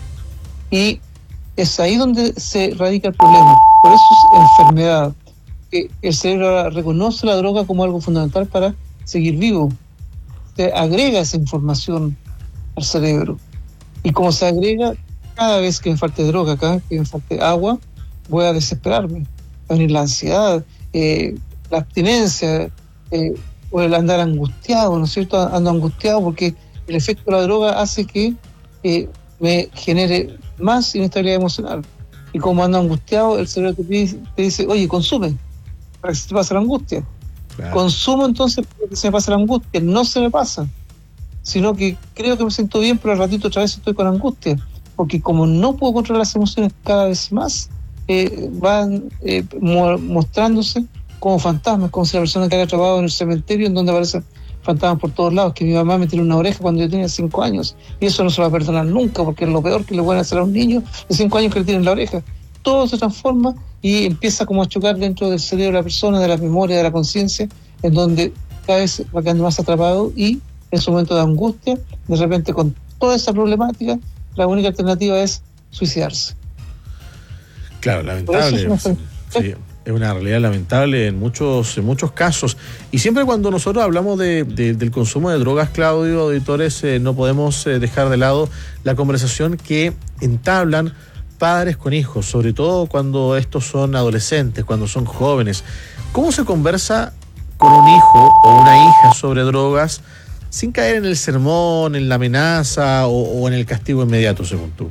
y es ahí donde se radica el problema. Por eso es enfermedad. El cerebro reconoce la droga como algo fundamental para seguir vivo. Se agrega esa información al cerebro. Y como se agrega, cada vez que me falte droga, cada vez que me falte agua, voy a desesperarme. Va a venir la ansiedad, eh, la abstinencia, eh, o el andar angustiado, ¿no es cierto? Ando angustiado porque el efecto de la droga hace que eh, me genere más inestabilidad emocional. Y como ando angustiado, el cerebro te, pide, te dice, oye, consume, para que se te pase la angustia. Claro. Consumo entonces para que se me pase la angustia. No se me pasa, sino que creo que me siento bien, pero al ratito otra vez estoy con angustia. Porque como no puedo controlar las emociones cada vez más, eh, van eh, mo- mostrándose como fantasmas, como si la persona que haya trabajado en el cementerio, en donde aparecen fantasmas por todos lados, que mi mamá me tiró una oreja cuando yo tenía cinco años, y eso no se va a perdonar nunca, porque es lo peor que le pueden hacer a un niño de cinco años que le tiren la oreja. Todo se transforma y empieza como a chocar dentro del cerebro de la persona, de la memoria, de la conciencia, en donde cada vez va quedando más atrapado, y en su momento de angustia, de repente con toda esa problemática, la única alternativa es suicidarse. Claro, lamentable. Sí, es una realidad lamentable en muchos, en muchos casos. Y siempre cuando nosotros hablamos de, de, del consumo de drogas, Claudio, auditores, eh, no podemos eh, dejar de lado la conversación que entablan padres con hijos, sobre todo cuando estos son adolescentes, cuando son jóvenes. ¿Cómo se conversa con un hijo o una hija sobre drogas sin caer en el sermón, en la amenaza o, o en el castigo inmediato, según tú?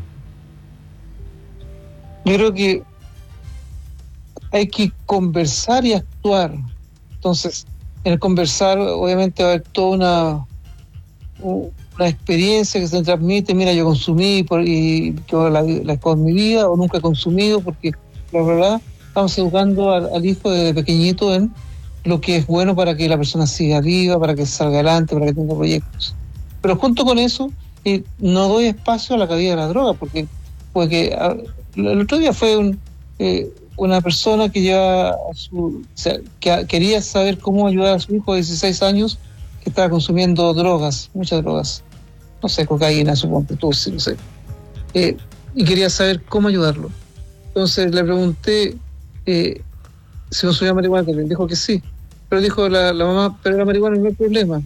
Yo creo que hay que conversar y actuar. Entonces, en el conversar, obviamente va a haber toda una, una experiencia que se transmite. Mira, yo consumí por, y que la, la escojo en mi vida, o nunca he consumido, porque la verdad estamos educando al, al hijo desde pequeñito en lo que es bueno para que la persona siga viva, para que salga adelante, para que tenga proyectos. Pero junto con eso, eh, no doy espacio a la caída de la droga, porque, porque a, el otro día fue un... Eh, una persona que ya a su, o sea, que quería saber cómo ayudar a su hijo de dieciséis años que estaba consumiendo drogas, muchas drogas, no sé, cocaína, supongo, tú, sí, no sé, eh, y quería saber cómo ayudarlo. Entonces le pregunté eh, si consumía marihuana, que me dijo que sí, pero dijo la, la mamá, pero la marihuana no es el problema,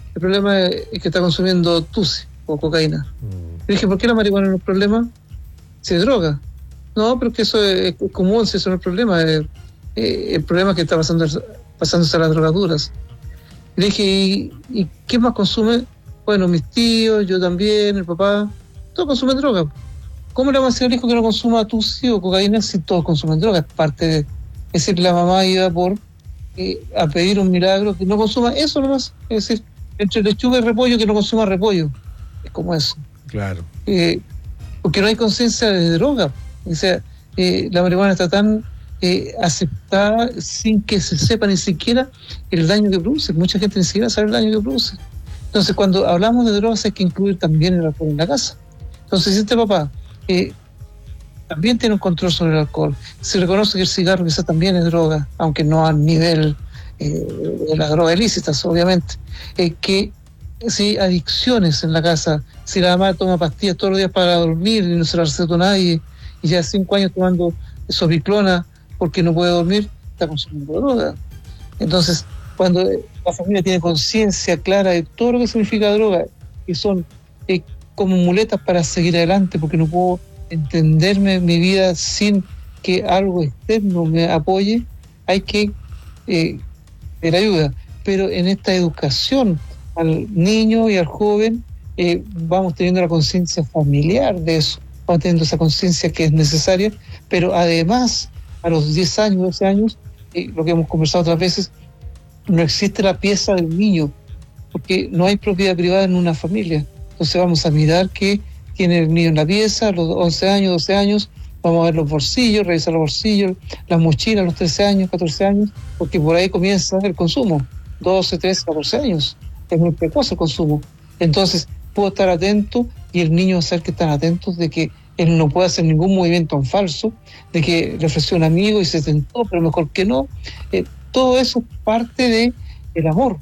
el problema es, es que está consumiendo tusi o cocaína. Mm. Le dije, ¿por qué la marihuana no es problema? Si es droga. No, pero que eso es, es común, si eso no es problema. Eh, eh, el problema es que está pasando, pasándose a las drogaduras. Le dije, ¿y, ¿y qué más consume? Bueno, mis tíos, yo también, el papá, todos consumen droga. ¿Cómo le vamos a decir al hijo que no consuma tusi o cocaína si todos consumen droga? Es parte de... Es decir, la mamá iba por eh, a pedir un milagro que no consuma eso nomás. Es decir, entre lechuga y repollo, que no consuma repollo. Es como eso. Claro. Eh, porque no hay conciencia de droga. O sea, eh, la marihuana está tan eh, aceptada sin que se sepa ni siquiera el daño que produce. Mucha gente ni siquiera sabe el daño que produce. Entonces, cuando hablamos de drogas hay que incluir también el alcohol en la casa. Entonces, si este papá eh, también tiene un control sobre el alcohol, se reconoce que el cigarro quizás también es droga, aunque no al nivel eh, de las drogas ilícitas, obviamente, eh, que si adicciones en la casa, si la mamá toma pastillas todos los días para dormir y no se la recetó nadie, y ya cinco años tomando sopiclona porque no puede dormir, está consumiendo droga. Entonces, cuando la familia tiene conciencia clara de todo lo que significa droga, y son eh, como muletas para seguir adelante, porque no puedo entenderme mi vida sin que algo externo me apoye, hay que eh, pedir ayuda. Pero en esta educación al niño y al joven, eh, vamos teniendo la conciencia familiar de eso, vamos teniendo esa conciencia que es necesaria, pero además, a los diez años, doce años, eh, lo que hemos conversado otras veces, no existe la pieza del niño, porque no hay propiedad privada en una familia. Entonces vamos a mirar qué tiene el niño en la pieza, a los once años, doce años, vamos a ver los bolsillos, revisar los bolsillos, las mochilas a los trece años, catorce años, porque por ahí comienza el consumo, doce, trece, catorce años, es muy precoz el consumo. Entonces puedo estar atento y el niño va a saber que están atentos de que él no puede hacer ningún movimiento en falso, de que le ofreció un amigo y se tentó, pero mejor que no. Eh, todo eso es parte de el amor,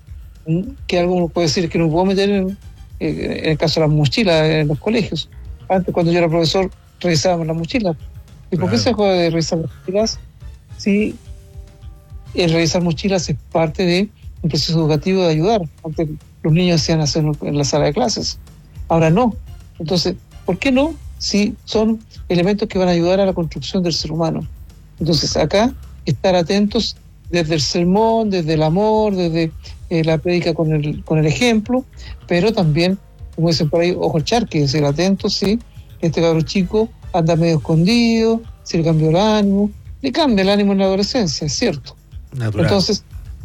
que algo puede decir que no puedo meter en, en el caso de las mochilas en los colegios. Antes, cuando yo era profesor, revisábamos las mochilas. ¿Y claro. por qué se juega de revisar las mochilas? Si el revisar mochilas es parte de un proceso educativo de ayudar. Antes los niños hacían hacerlo en la sala de clases, ahora no. Entonces, ¿por qué no? Si son elementos que van a ayudar a la construcción del ser humano. Entonces, acá, estar atentos desde el sermón, desde el amor, desde eh, la prédica con el, con el ejemplo, pero también, como dicen por ahí, ojo al charque, ser atentos, sí, este cabrón chico anda medio escondido, si le cambió el ánimo, le cambia el ánimo en la adolescencia, es cierto. Natural. Entonces,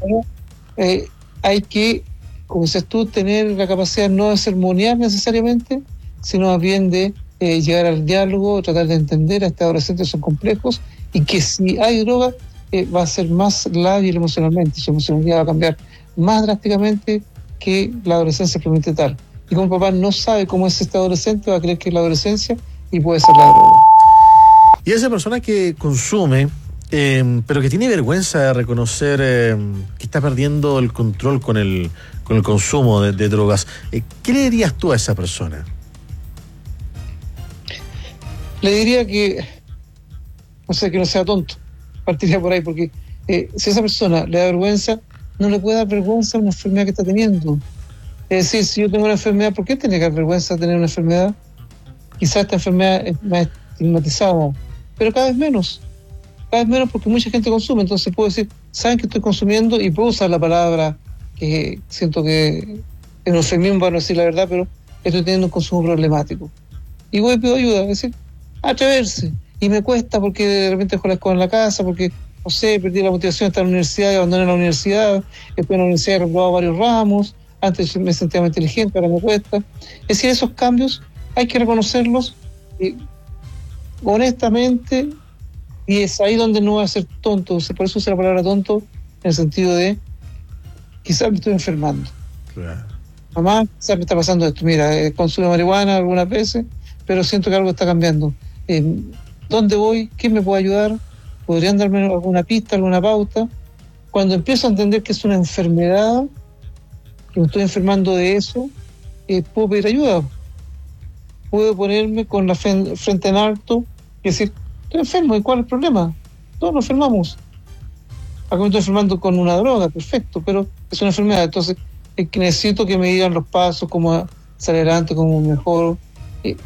eh, hay que, como dices tú, tener la capacidad no de sermonear necesariamente, sino más bien de eh, llegar al diálogo, tratar de entender a estos adolescentes, son complejos, y que si hay droga, eh, va a ser más lábil emocionalmente, su emocionalidad va a cambiar más drásticamente que la adolescencia propiamente tal. Y como papá no sabe cómo es este adolescente, va a creer que es la adolescencia y puede ser la droga. Y esa persona que consume, eh, pero que tiene vergüenza de reconocer eh, que está perdiendo el control con el, con el consumo de, de drogas, eh, ¿qué le dirías tú a esa persona? Le diría que, no sé, que no sea tonto. Partiría por ahí, porque eh, si a esa persona le da vergüenza, no le puede dar vergüenza a una enfermedad que está teniendo. Es decir, si yo tengo una enfermedad, ¿por qué tiene que dar vergüenza tener una enfermedad? Quizás esta enfermedad es más estigmatizada, pero cada vez menos. Cada vez menos porque mucha gente consume. Entonces puedo decir, ¿saben que estoy consumiendo? Y puedo usar la palabra que siento que es un eufemismo para no decir la verdad, pero estoy teniendo un consumo problemático. Y voy y pido ayuda, es decir, atreverse. Y me cuesta porque de repente dejo la escuela en la casa, porque, no sé, perdí la motivación de estar en la universidad y abandoné la universidad. Después en la universidad he reprobado varios ramos. Antes me sentía más inteligente, ahora me cuesta. Es decir, esos cambios hay que reconocerlos eh, honestamente, y es ahí donde no va a ser tonto. Por eso uso la palabra tonto en el sentido de quizás me estoy enfermando. Claro. Mamá, quizás me está pasando esto. Mira, eh, consumo marihuana algunas veces, pero siento que algo está cambiando. Eh, ¿Dónde voy? ¿Quién me puede ayudar? ¿Podrían darme alguna pista, alguna pauta? Cuando empiezo a entender que es una enfermedad, que me estoy enfermando de eso, eh, puedo pedir ayuda. Puedo ponerme con la frente en alto y decir, estoy enfermo, ¿y cuál es el problema? Todos nos enfermamos. Acá me estoy enfermando con una droga, perfecto, pero es una enfermedad. Entonces, es que necesito que me digan los pasos, cómo salir adelante, cómo mejor. Eh,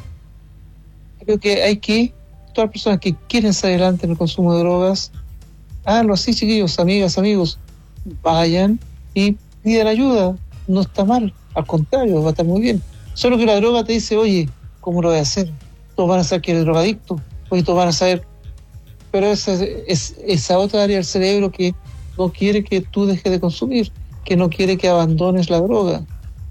creo que hay que, todas las personas que quieren salir adelante en el consumo de drogas, háganlo así, chiquillos, amigas, amigos, vayan y pidan ayuda, no está mal, al contrario, va a estar muy bien. Solo que la droga te dice, oye, ¿cómo lo voy a hacer? Todos van a saber que eres drogadicto, oye, todos van a saber, pero esa es esa otra área del cerebro que no quiere que tú dejes de consumir, que no quiere que abandones la droga,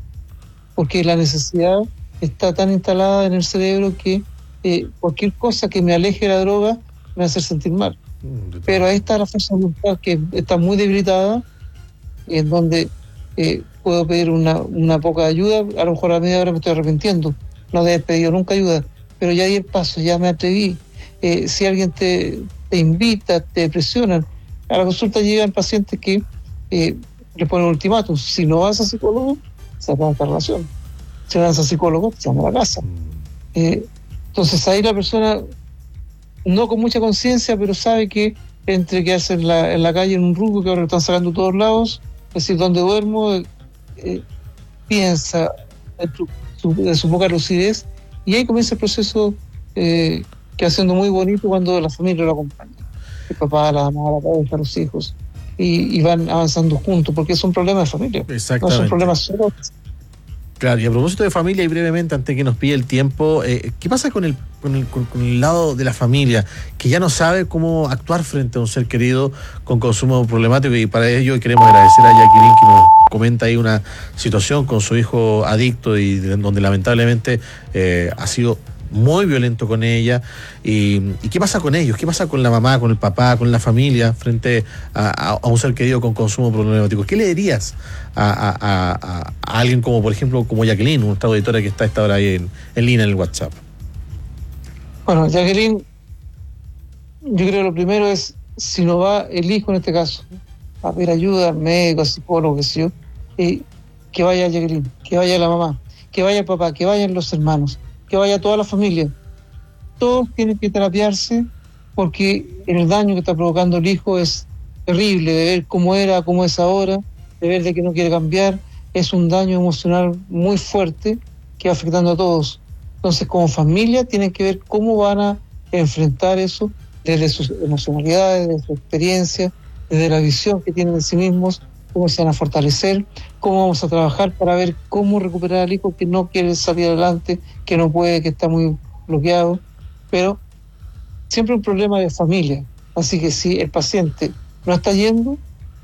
porque la necesidad está tan instalada en el cerebro que eh, cualquier cosa que me aleje de la droga me va a hacer sentir mal. Pero ahí está la fuerza de voluntad que está muy debilitada, en donde eh, puedo pedir una, una poca ayuda, a lo mejor a media hora me estoy arrepintiendo, no debes pedir nunca ayuda, pero ya di el paso, ya me atreví. Eh, si alguien te, te invita, te presionan, a la consulta llegan pacientes que eh, le ponen ultimátum, si no vas a psicólogo, se acaba esta relación, si no vas a psicólogo, se llama a la casa. Eh, entonces ahí la persona, no con mucha conciencia, pero sabe que entre quedarse en la, en la calle en un rubro que ahora lo están sacando de todos lados, es decir, donde duermo, eh, piensa de su, de su poca lucidez, y ahí comienza el proceso eh, que va siendo muy bonito cuando la familia lo acompaña, el papá, la mamá, la pareja, los hijos, y, y van avanzando juntos, porque es un problema de familia, no es un problema solo. Claro, y a propósito de familia, y brevemente, antes que nos pille el tiempo, eh, ¿qué pasa con el, con, el, con, con el lado de la familia, que ya no sabe cómo actuar frente a un ser querido con consumo problemático? Y para ello queremos agradecer a Jacqueline, que nos comenta ahí una situación con su hijo adicto y de, donde lamentablemente eh, ha sido muy violento con ella. Y, ¿Y qué pasa con ellos? ¿Qué pasa con la mamá, con el papá, con la familia frente a, a, a un ser querido con consumo problemático? ¿Qué le dirías a, a, a, a alguien como, por ejemplo, como Jacqueline, nuestra auditora que está a esta hora ahí en, en línea en el WhatsApp? Bueno, Jacqueline, yo creo que lo primero es, si no va el hijo en este caso, a pedir ayuda, al médico, al psicólogo, qué sé yo, eh, que vaya Jacqueline, que vaya la mamá, que vaya el papá, que vayan los hermanos, que vaya toda la familia. Todos tienen que terapiarse, porque el daño que está provocando el hijo es terrible, de ver cómo era, cómo es ahora, de ver de que no quiere cambiar, es un daño emocional muy fuerte que va afectando a todos. Entonces, como familia, tienen que ver cómo van a enfrentar eso desde sus emocionalidades, desde su experiencia, desde la visión que tienen de sí mismos, cómo se van a fortalecer, cómo vamos a trabajar para ver cómo recuperar al hijo que no quiere salir adelante, que no puede, que está muy bloqueado, pero siempre un problema de familia. Así que si el paciente no está yendo,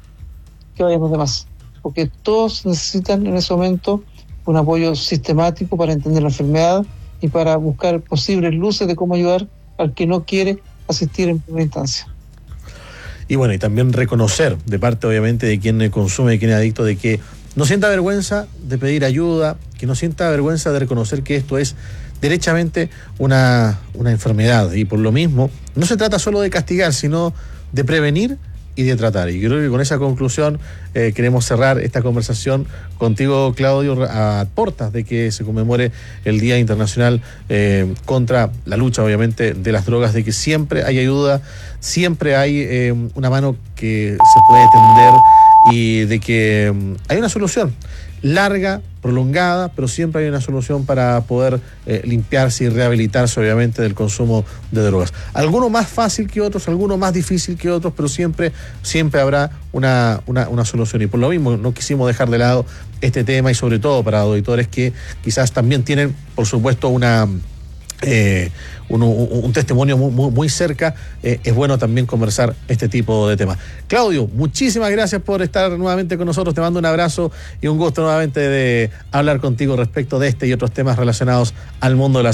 que vayan los demás, porque todos necesitan en ese momento un apoyo sistemático para entender la enfermedad y para buscar posibles luces de cómo ayudar al que no quiere asistir en primera instancia. Y bueno, y también reconocer de parte obviamente de quien consume, de quien es adicto, de que no sienta vergüenza de pedir ayuda, que no sienta vergüenza de reconocer que esto es derechamente una, una enfermedad, y por lo mismo no se trata solo de castigar, sino de prevenir y de tratar. Y creo que con esa conclusión eh, queremos cerrar esta conversación contigo, Claudio, a portas de que se conmemore el Día Internacional eh, contra la lucha, obviamente, de las drogas, de que siempre hay ayuda, siempre hay eh, una mano que se puede tender, y de que um, hay una solución larga, prolongada, pero siempre hay una solución para poder eh, limpiarse y rehabilitarse, obviamente, del consumo de drogas. Algunos más fácil que otros, algunos más difícil que otros, pero siempre, siempre habrá una, una, una solución. Y por lo mismo no quisimos dejar de lado este tema, y sobre todo para auditores que quizás también tienen, por supuesto, una... Eh, un, un, un testimonio muy, muy, muy cerca, eh, es bueno también conversar este tipo de temas. Claudio, muchísimas gracias por estar nuevamente con nosotros, te mando un abrazo y un gusto nuevamente de hablar contigo respecto de este y otros temas relacionados al mundo de la